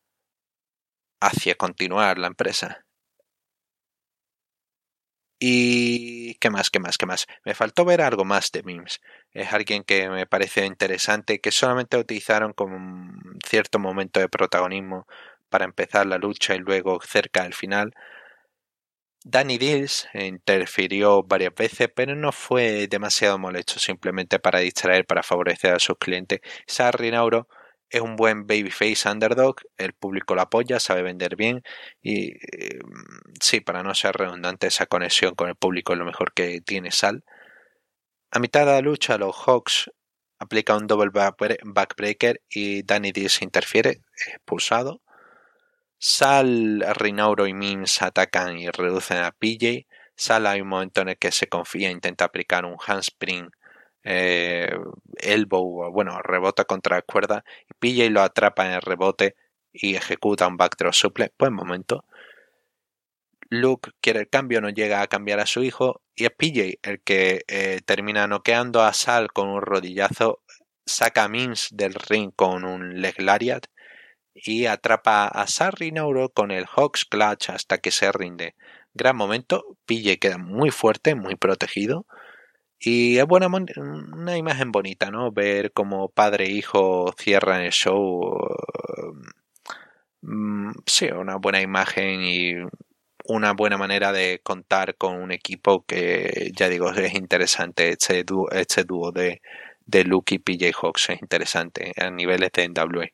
[SPEAKER 2] continuar la empresa. Y ¿qué más? Me faltó ver algo más de Mims. Es alguien que me parece interesante, que solamente utilizaron como un cierto momento de protagonismo para empezar la lucha y luego cerca del final. Danny Dills interfirió varias veces, pero no fue demasiado molesto, simplemente para distraer, para favorecer a sus clientes. Cesaro Rinauro es un buen babyface underdog, el público lo apoya, sabe vender bien y sí, para no ser redundante, esa conexión con el público es lo mejor que tiene Sal. A mitad de la lucha, los Hawks aplican un double backbreaker y Danny Dills interfiere, expulsado. Sal, Rinauro y Mims atacan y reducen a PJ. Sal hay un momento en el que se confía e intenta aplicar un handspring, elbow, bueno, rebota contra la cuerda y PJ lo atrapa en el rebote y ejecuta un backdrop suplex. Buen momento. Luke quiere el cambio, no llega a cambiar a su hijo y es PJ el que termina noqueando a Sal con un rodillazo, saca a Mims del ring con un leg lariat y atrapa a Sal Rinauro con el Hawks Clutch hasta que se rinde. Gran momento, PJ queda muy fuerte, muy protegido y es una imagen bonita, ¿no? Ver cómo padre e hijo cierran el show. Sí, una buena imagen y una buena manera de contar con un equipo que, ya digo, es interesante. Este dúo de Luke y PJ Hawks es interesante a niveles de NWA.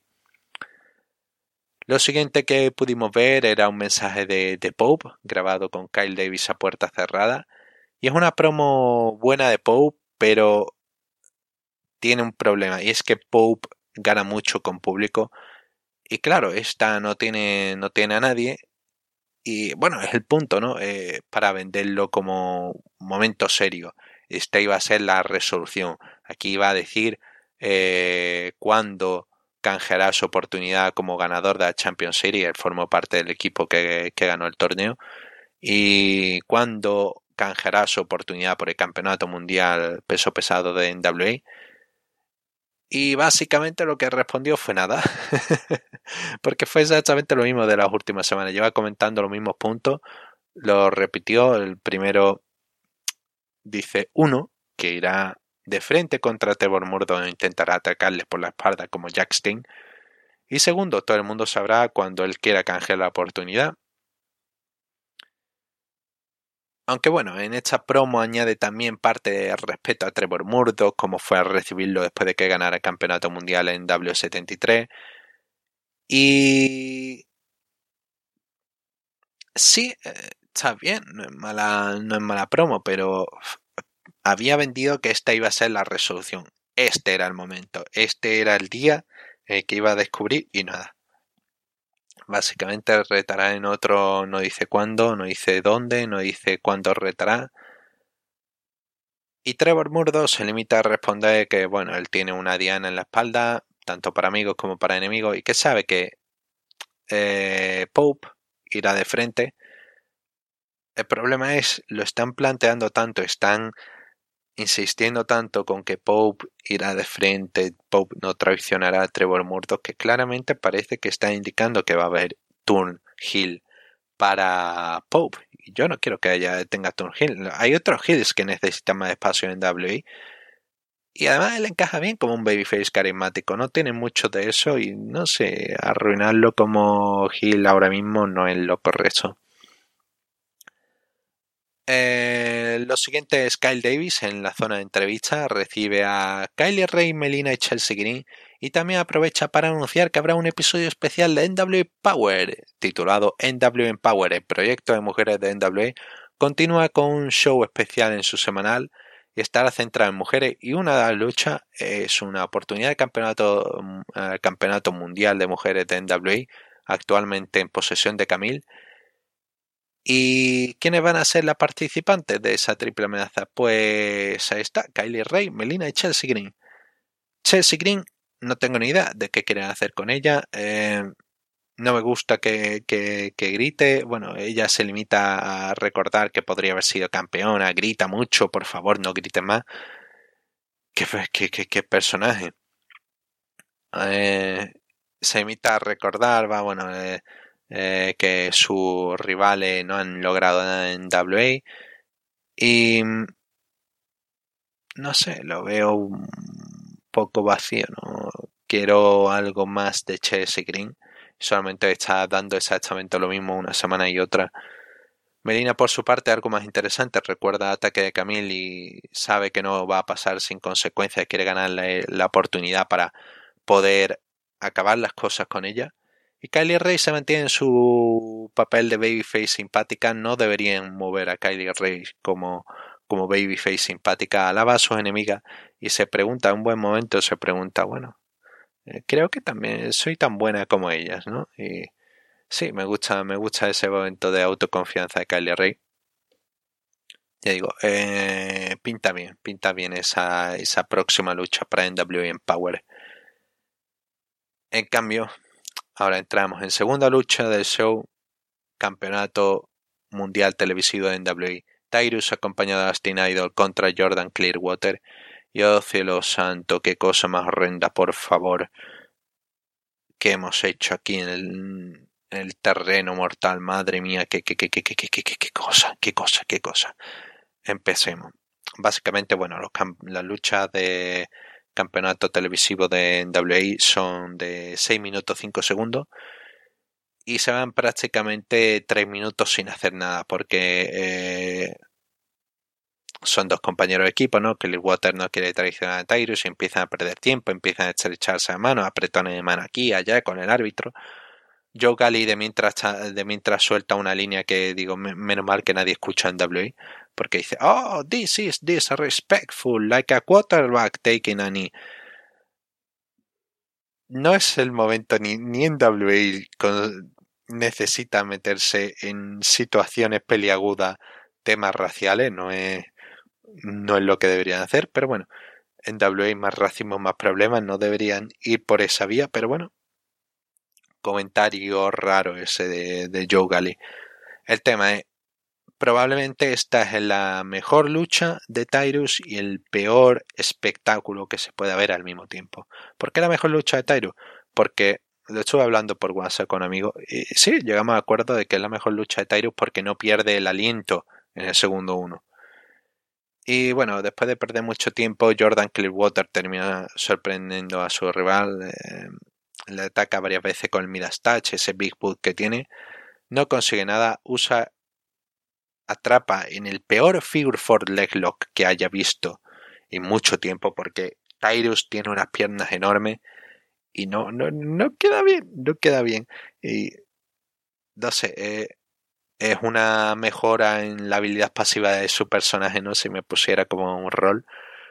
[SPEAKER 2] Lo siguiente que pudimos ver era un mensaje de Pope grabado con Kyle Davis a puerta cerrada y es una promo buena de Pope, pero tiene un problema y es que Pope gana mucho con público y claro, esta no tiene a nadie y bueno, es el punto, ¿no? Para venderlo como momento serio. Esta iba a ser la resolución. Aquí iba a decir cuándo canjeará su oportunidad como ganador de la Champions Series. Él formó parte del equipo que ganó el torneo. Y cuándo canjeará su oportunidad por el campeonato mundial peso pesado de NWA. Y básicamente lo que respondió fue nada. Porque fue exactamente lo mismo de las últimas semanas. Lleva comentando los mismos puntos. Lo repitió. El primero dice que irá de frente contra Trevor Murdoch e intentará atacarles por la espalda como Jack Sting. Y segundo, todo el mundo sabrá cuando él quiera canjear la oportunidad. Aunque bueno, en esta promo añade también parte de respeto a Trevor Murdoch, como fue a recibirlo después de que ganara el campeonato mundial en W73. Y sí, está bien, no es mala promo, pero había vendido que esta iba a ser la resolución. Este era el momento, este era el día que iba a descubrir y nada. Básicamente retará en otro, no dice cuándo, no dice dónde, no dice cuándo retará. Y Trevor Murdoch se limita a responder que, bueno, él tiene una diana en la espalda, tanto para amigos como para enemigos, y que sabe que Pope irá de frente. El problema es, lo están planteando tanto, están insistiendo tanto con que Pope irá de frente, Pope no traicionará a Trevor Murdoch, que claramente parece que está indicando que va a haber turn heel para Pope. Y yo no quiero que tenga turn heel. Hay otros heels que necesitan más espacio en WWE. Y además él encaja bien como un babyface carismático. No tiene mucho de eso y no sé, arruinarlo como heel ahora mismo no es lo correcto. Lo siguiente es Kyle Davis en la zona de entrevista. Recibe a Kylie Ray, Melina y Chelsea Green. Y también aprovecha para anunciar que habrá un episodio especial de NWA Power titulado NWA Power. El proyecto de mujeres de NWA continúa con un show especial en su semanal y estará centrado en mujeres. Y una de las luchas es una oportunidad de campeonato mundial de mujeres de NWA, actualmente en posesión de Camille. ¿Y quiénes van a ser las participantes de esa triple amenaza? Pues ahí está, Kylie Ray, Melina y Chelsea Green. Chelsea Green, no tengo ni idea de qué quieren hacer con ella. No me gusta que grite. Bueno, ella se limita a recordar que podría haber sido campeona. Grita mucho, por favor, no grite más. ¿Qué personaje? Se limita a recordar, que sus rivales no han logrado nada en WA. Y no sé, lo veo un poco vacío, ¿no? Quiero algo más de Chelsea Green. Solamente está dando exactamente lo mismo una semana y otra. Melina, por su parte, algo más interesante. Recuerda Ataque de Camille y sabe que no va a pasar sin consecuencias. Quiere ganar la oportunidad para poder acabar las cosas con ella. Y Kylie Ray se mantiene en su papel de babyface simpática. No deberían mover a Kylie Ray como babyface simpática. Alaba a sus enemigas y se pregunta, en un buen momento se pregunta, bueno, creo que también soy tan buena como ellas, ¿no? Y sí, me gusta ese momento de autoconfianza de Kylie Ray. Ya digo, pinta bien esa próxima lucha para NWA Empower. En cambio, ahora entramos en segunda lucha del show, campeonato mundial televisivo de NWA. Tyrus acompañado de Austin Idol contra Jordan Clearwater. Y oh cielo santo, qué cosa más horrenda, por favor, que hemos hecho aquí en el terreno mortal. Madre mía, qué cosa. Empecemos. Básicamente, bueno, las luchas de campeonato televisivo de NWA son de 6 minutos 5 segundos y se van prácticamente 3 minutos sin hacer nada porque son dos compañeros de equipo, ¿no? Clearwater no quiere traicionar a Tyrus y empiezan a perder tiempo, empiezan a estrecharse a mano, apretones de mano aquí, allá con el árbitro. Joe Galli de mientras suelta una línea que digo, menos mal que nadie escucha en WA, porque dice, oh, this is disrespectful, like a quarterback taking a knee. No es el momento ni en WA necesita meterse en situaciones peliagudas, temas raciales, no es lo que deberían hacer, pero bueno, en WA hay más racismo, más problemas, no deberían ir por esa vía, pero bueno, comentario raro ese de Joe Galli. El tema es, probablemente esta es la mejor lucha de Tyrus y el peor espectáculo que se puede ver al mismo tiempo. ¿Por qué la mejor lucha de Tyrus? Porque lo estuve hablando por WhatsApp con amigos y sí, llegamos a acuerdo de que es la mejor lucha de Tyrus porque no pierde el aliento en el segundo uno. Y bueno, después de perder mucho tiempo, Jordan Clearwater termina sorprendiendo a su rival. Le ataca varias veces con el Midas Touch, ese Big Boot que tiene. No consigue nada. Atrapa en el peor Figure 4 Leg Lock que haya visto en mucho tiempo, porque Tyrus tiene unas piernas enormes y no queda bien. Y no sé, es una mejora en la habilidad pasiva de su personaje, ¿no? Si me pusiera como un rol.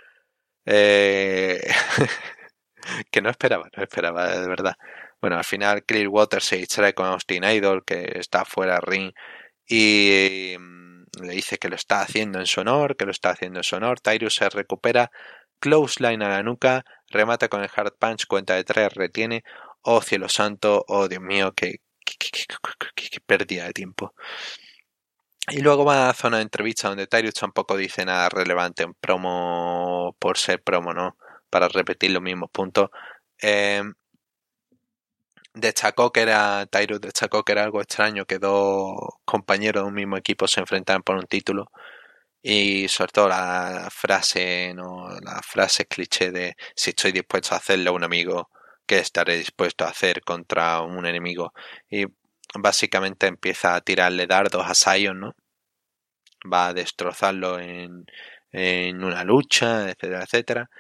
[SPEAKER 2] Que no esperaba, de verdad. Bueno, al final Clearwater se distrae con Austin Idol, que está fuera del ring, y le dice que lo está haciendo en su honor, Tyrus se recupera, clothesline a la nuca, remata con el hard punch, cuenta de 3, retiene. Oh cielo santo, oh Dios mío, qué pérdida de tiempo. Y luego va a zona de entrevista donde Tyrus tampoco dice nada relevante en promo por ser promo, ¿no? Para repetir los mismos puntos. Tyrus destacó que era algo extraño que dos compañeros de un mismo equipo se enfrentaran por un título. Y sobre todo la frase cliché de si estoy dispuesto a hacerle a un amigo, ¿qué estaré dispuesto a hacer contra un enemigo? Y básicamente empieza a tirarle dardos a Zion, ¿no? Va a destrozarlo en una lucha, etcétera, etcétera.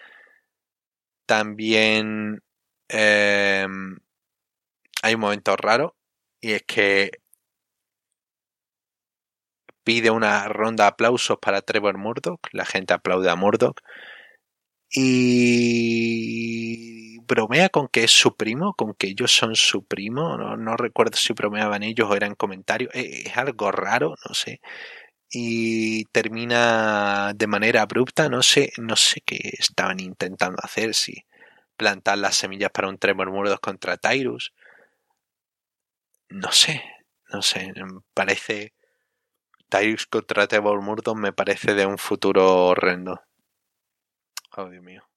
[SPEAKER 2] También hay un momento raro y es que pide una ronda de aplausos para Trevor Murdoch. La gente aplaude a Murdoch y bromea con que es su primo, con que ellos son su primo. No recuerdo si bromeaban ellos o eran comentarios. Es algo raro, no sé. Y termina de manera abrupta. No sé qué estaban intentando hacer, si plantar las semillas para un Trevor Murdoch contra Tyrus. no sé, me parece... Tyrus contra Trevor Murdoch me parece de un futuro horrendo. Oh, Dios mío.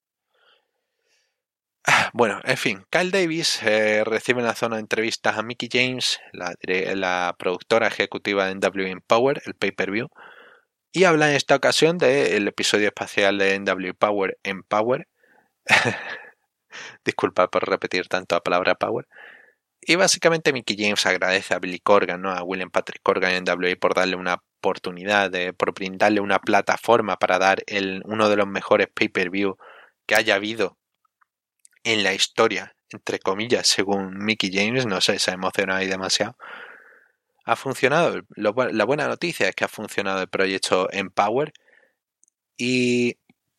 [SPEAKER 2] Bueno, en fin, Kyle Davis recibe en la zona de entrevistas a Mickie James, la productora ejecutiva de NW Empower, el pay-per-view, y habla en esta ocasión del episodio especial de NW Power Empower. Disculpa por repetir tanto la palabra Power. Y básicamente Mickie James agradece a Billy Corgan, ¿no? A William Patrick Corgan en NWA por darle una oportunidad, por brindarle una plataforma para dar uno de los mejores pay-per-view que haya habido en la historia, entre comillas, según Mickie James. No sé, se ha emocionado ahí demasiado. Ha funcionado. La buena noticia es que ha funcionado el proyecto Empower y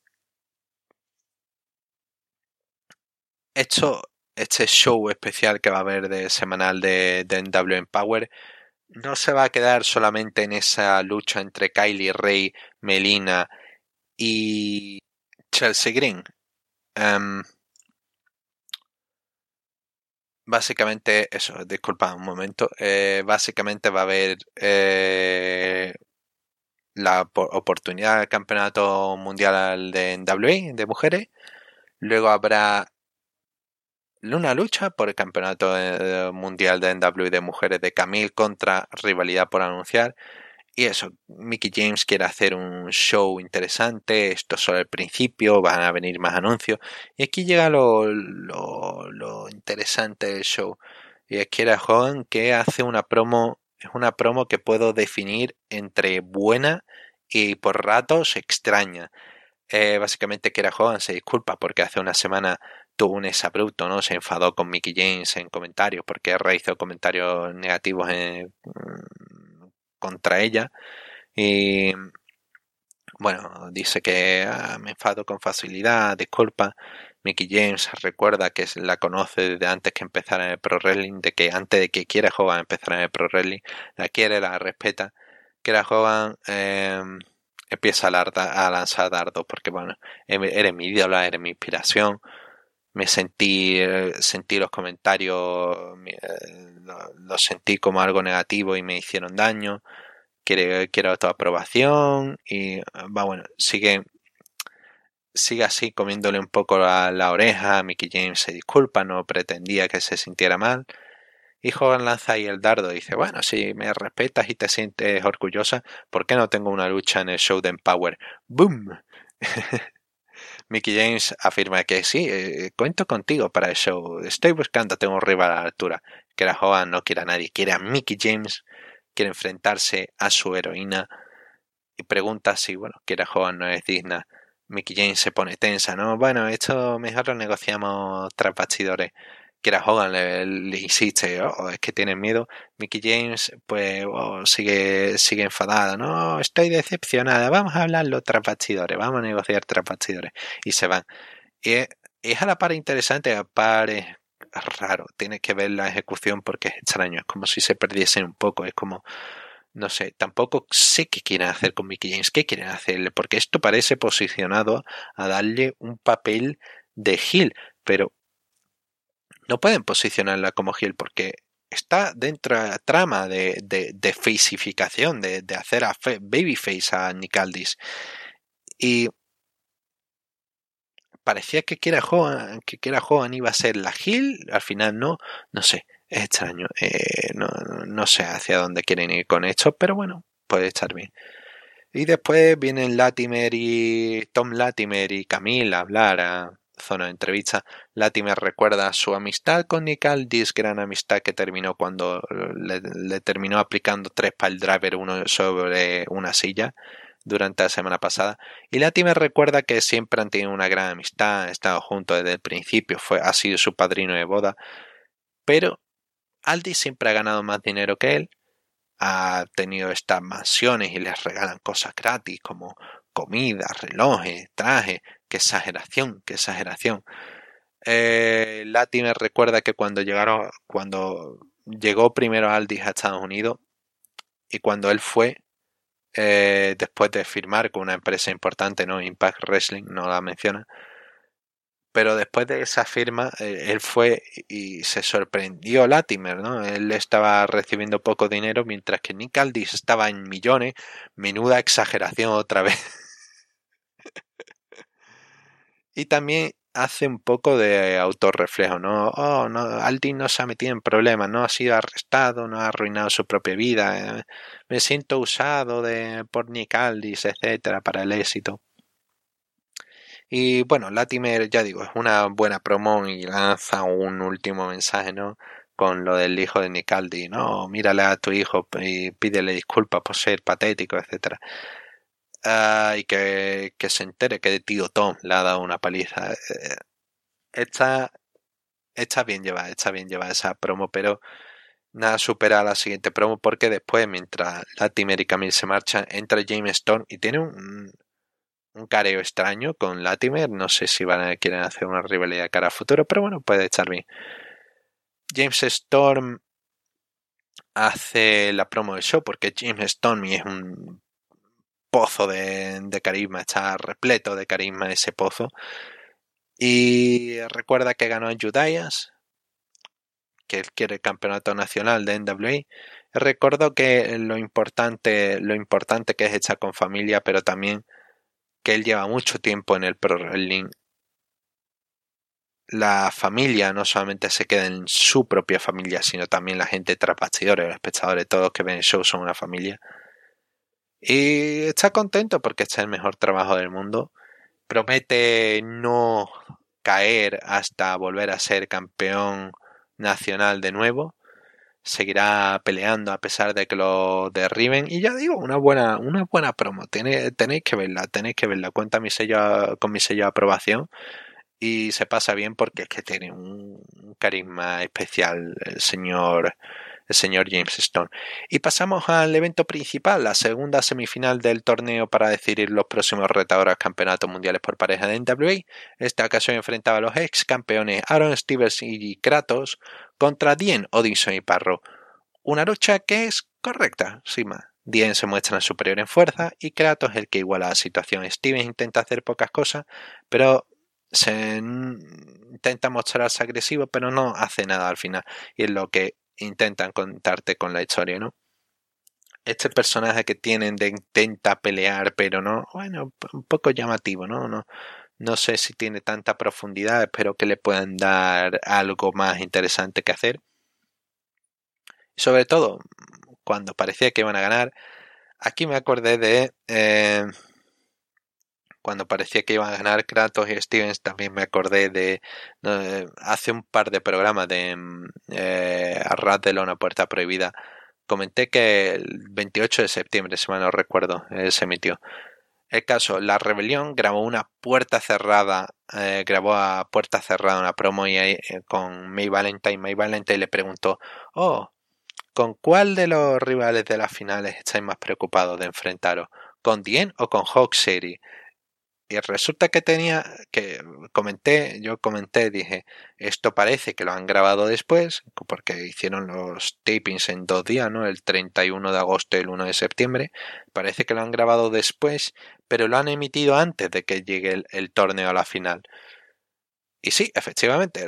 [SPEAKER 2] este show especial que va a haber de semanal de NW Empower no se va a quedar solamente en esa lucha entre Kylie Ray, Melina y Chelsea Green. Básicamente, eso, disculpa un momento. Básicamente va a haber la oportunidad del campeonato mundial de NWA de mujeres. Luego habrá una lucha por el campeonato mundial de NWA de mujeres de Camille contra rivalidad por anunciar. Y eso, Mickie James quiere hacer un show interesante. Esto es solo el principio, van a venir más anuncios. Y aquí llega lo interesante del show. Y es que era Hogan que hace una promo. Es una promo que puedo definir entre buena y por ratos extraña. Básicamente Kiera Hogan se disculpa porque hace una semana tuvo un exabrupto, ¿no? Se enfadó con Mickie James en comentarios porque realizó comentarios negativos contra ella. Y bueno, dice que me enfado con facilidad, disculpa. Mickie James recuerda que la conoce desde antes que empezara en el Pro Wrestling, de que antes de que Kiera Hogan empezara en el Pro Wrestling, la quiere, la respeta. Kiera Hogan empieza a lanzar dardos porque, bueno, eres mi ídola, eres mi inspiración. Me sentí los comentarios, los sentí como algo negativo y me hicieron daño. Quiero tu aprobación y va, bueno, sigue así comiéndole un poco la oreja. Mickie James se disculpa, no pretendía que se sintiera mal. Y Hogan lanza ahí el dardo y dice, bueno, si me respetas y te sientes orgullosa, ¿por qué no tengo una lucha en el show de Empower? ¡Boom! Mickie James afirma que sí, cuento contigo para el show, estoy buscándote un rival a la altura. Que era Hogan no quiere a nadie, quiere a Mickie James, quiere enfrentarse a su heroína y pregunta si, bueno, Kiera Hogan no es digna. Mickie James se pone tensa, ¿no? Bueno, esto mejor lo negociamos tras bastidores. Kiera Hogan le insiste, es que tiene miedo. Mickie James, pues, sigue enfadada, no, estoy decepcionada, vamos a hablarlo tras bastidores, vamos a negociar tras bastidores. Y se van. Y es a la par interesante, a la par es raro. Tienes que ver la ejecución porque es extraño, es como si se perdiesen un poco, es como... No sé, tampoco sé qué quieren hacer con Mickie James, qué quieren hacerle, porque esto parece posicionado a darle un papel de heel, pero no pueden posicionarla como heel porque está dentro de la trama de faceificación, de hacer a babyface a Nick Aldis. Y parecía que Kiera Hogan iba a ser la heel, al final no sé. Es extraño, no sé hacia dónde quieren ir con esto, pero bueno, puede estar bien. Y después vienen Tom Latimer y Camille a hablar a zona de entrevista. Latimer recuerda su amistad con Nick Aldis, gran amistad que terminó cuando le terminó aplicando 3 piledriver uno sobre una silla durante la semana pasada. Y Latimer recuerda que siempre han tenido una gran amistad, han estado juntos desde el principio, ha sido su padrino de boda, pero Aldis siempre ha ganado más dinero que él, ha tenido estas mansiones y les regalan cosas gratis como comida, relojes, trajes. ¡Qué exageración! ¡Qué exageración! Latimer recuerda que cuando llegó primero Aldis a Estados Unidos y cuando él fue, después de firmar con una empresa importante, no Impact Wrestling, no la menciona, pero después de esa firma, él fue y se sorprendió Latimer, ¿no? Él estaba recibiendo poco dinero, mientras que Nick Aldis estaba en millones. Menuda exageración otra vez. Y también hace un poco de autorreflejo, ¿no? Oh, no, Aldis no se ha metido en problemas, no ha sido arrestado, no ha arruinado su propia vida. Me siento usado por Nick Aldis, etcétera, para el éxito. Y bueno, Latimer, ya digo, es una buena promo y lanza un último mensaje, ¿no? Con lo del hijo de Nick Aldis, ¿no? Mírale a tu hijo y pídele disculpas por ser patético, etcétera. Y que se entere que tío Tom le ha dado una paliza. Está bien llevada esa promo, pero nada supera a la siguiente promo, porque después, mientras Latimer y Camille se marchan, entra James Storm y tiene un careo extraño con Latimer. No sé si quieren hacer una rivalidad cara a futuro, pero bueno, puede estar bien. James Storm hace la promo del show, porque James Storm es un pozo de carisma, está repleto de carisma ese pozo. Y recuerda que ganó a Judas, que él quiere el campeonato nacional de NWA. Recuerdo que lo importante que es echar con familia, pero también que él lleva mucho tiempo en el Pro Wrestling. La familia no solamente se queda en su propia familia, sino también la gente tras bastidores, los espectadores, todos que ven el show son una familia. Y está contento porque está el mejor trabajo del mundo. Promete no caer hasta volver a ser campeón nacional de nuevo. Seguirá peleando a pesar de que lo derriben. Y ya digo, una buena promo. Tenéis que verla. Cuenta con mi sello de aprobación. Y se pasa bien porque es que tiene un carisma especial el señor James Storm. Y pasamos al evento principal, la segunda semifinal del torneo para decidir los próximos retadores a campeonatos mundiales por pareja de NWA. Esta ocasión enfrentaba a los ex campeones Aaron Stevens y Kratos contra Dean, Odinson y Parro. Una lucha que es correcta, sin más. Dean se muestra superior en fuerza y Kratos es el que iguala la situación. Stevens intenta hacer pocas cosas, pero se intenta mostrarse agresivo, pero no hace nada al final. Y es lo que intentan contarte con la historia, ¿no? Este personaje que tienen de intenta pelear, pero no, bueno, un poco llamativo, ¿no? No sé si tiene tanta profundidad, espero que le puedan dar algo más interesante que hacer. Sobre todo, cuando parecía que iban a ganar, aquí me acordé de... cuando parecía que iban a ganar Kratos y Stevens, también me acordé de hace un par de programas de Arras de Lona Puerta Prohibida. Comenté que el 28 de septiembre, si mal no recuerdo, se emitió. El caso, La Rebelión grabó a puerta cerrada una promo y con May Valentine. May Valentine le preguntó, ¿con cuál de los rivales de las finales estáis más preocupados de enfrentaros? ¿Con Dean o con Hawk City? Y resulta que dije, esto parece que lo han grabado después, porque hicieron los tapings en 2 días, ¿no? El 31 de agosto y el 1 de septiembre. Parece que lo han grabado después, pero lo han emitido antes de que llegue el torneo a la final. Y sí, efectivamente,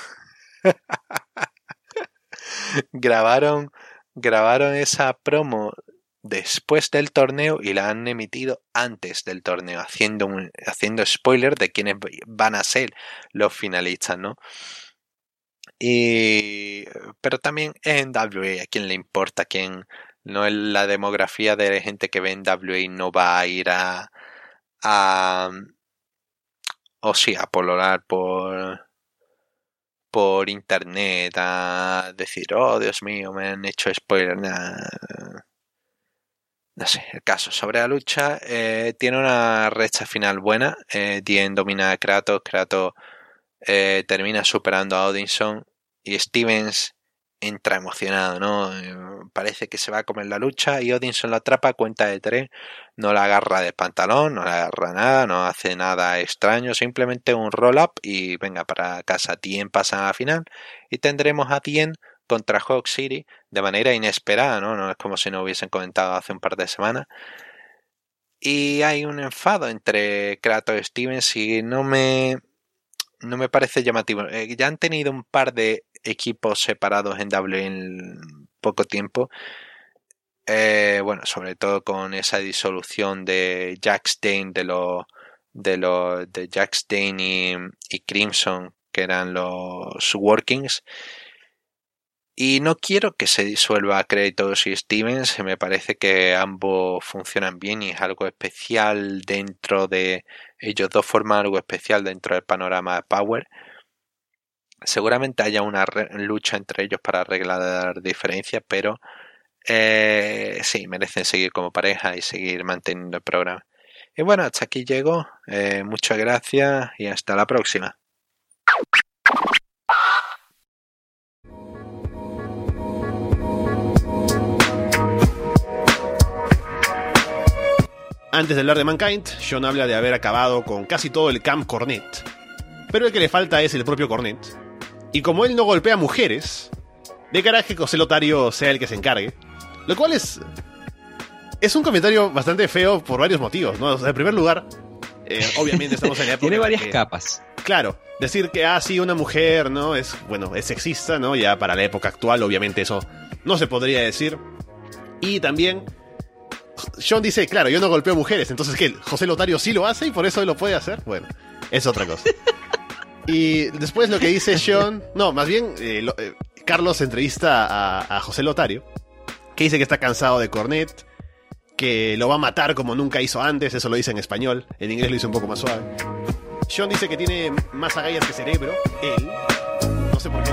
[SPEAKER 2] grabaron esa promo después del torneo y la han emitido antes del torneo, haciendo spoiler de quiénes van a ser los finalistas, ¿no? Pero también en NWA, ¿a quién le importa? No es la demografía de gente que ve en NWA, no va a ir a pololar por internet a decir, oh Dios mío, me han hecho spoiler, nada. No sé, el caso. Sobre la lucha, tiene una recta final buena. Dean domina a Kratos. Kratos termina superando a Odinson. Y Stevens entra emocionado, ¿no? Parece que se va a comer la lucha. Y Odinson lo atrapa a cuenta de 3. No la agarra de pantalón, no la agarra nada, no hace nada extraño. Simplemente un roll-up y venga para casa. Dean pasa a la final. Y tendremos a Dean contra Hawk City de manera inesperada, ¿no? No es como si no hubiesen comentado hace un par de semanas. Y hay un enfado entre Kratos y Stevens y no me no me parece llamativo. Ya han tenido un par de equipos separados en WWE en poco tiempo. Bueno, sobre todo con esa disolución de Jack Stein, de Jack Stein y Crimson, que eran los Workings. Y no quiero que se disuelva Kratos y Stevens. Me parece que ambos funcionan bien y es algo especial dentro de... Ellos dos forman algo especial dentro del panorama de Power. Seguramente haya una lucha entre ellos para arreglar diferencias, pero sí, merecen seguir como pareja y seguir manteniendo el programa. Y bueno, hasta aquí llego. Muchas gracias y hasta la próxima.
[SPEAKER 5] Antes de hablar de Mankind, John habla de haber acabado con casi todo el Camp Cornette. Pero el que le falta es el propio Cornette. Y como él no golpea mujeres, dejará que José Lotario sea el que se encargue. Lo cual es un comentario bastante feo por varios motivos, ¿no? O sea, en primer lugar, obviamente estamos en la época...
[SPEAKER 6] Tiene varias capas.
[SPEAKER 5] Claro, decir que, sí, una mujer, ¿no? Es sexista, ¿no? Ya para la época actual, obviamente eso no se podría decir. Y también... John dice, claro, yo no golpeo mujeres, entonces ¿qué? ¿José Lotario sí lo hace y por eso él lo puede hacer? Bueno, es otra cosa. Y después lo que dice John... No, más bien, Carlos entrevista a José Lotario, que dice que está cansado de Cornette, que lo va a matar como nunca hizo antes, eso lo dice en español, en inglés lo dice un poco más suave. John dice que tiene más agallas que cerebro, él, no sé por qué.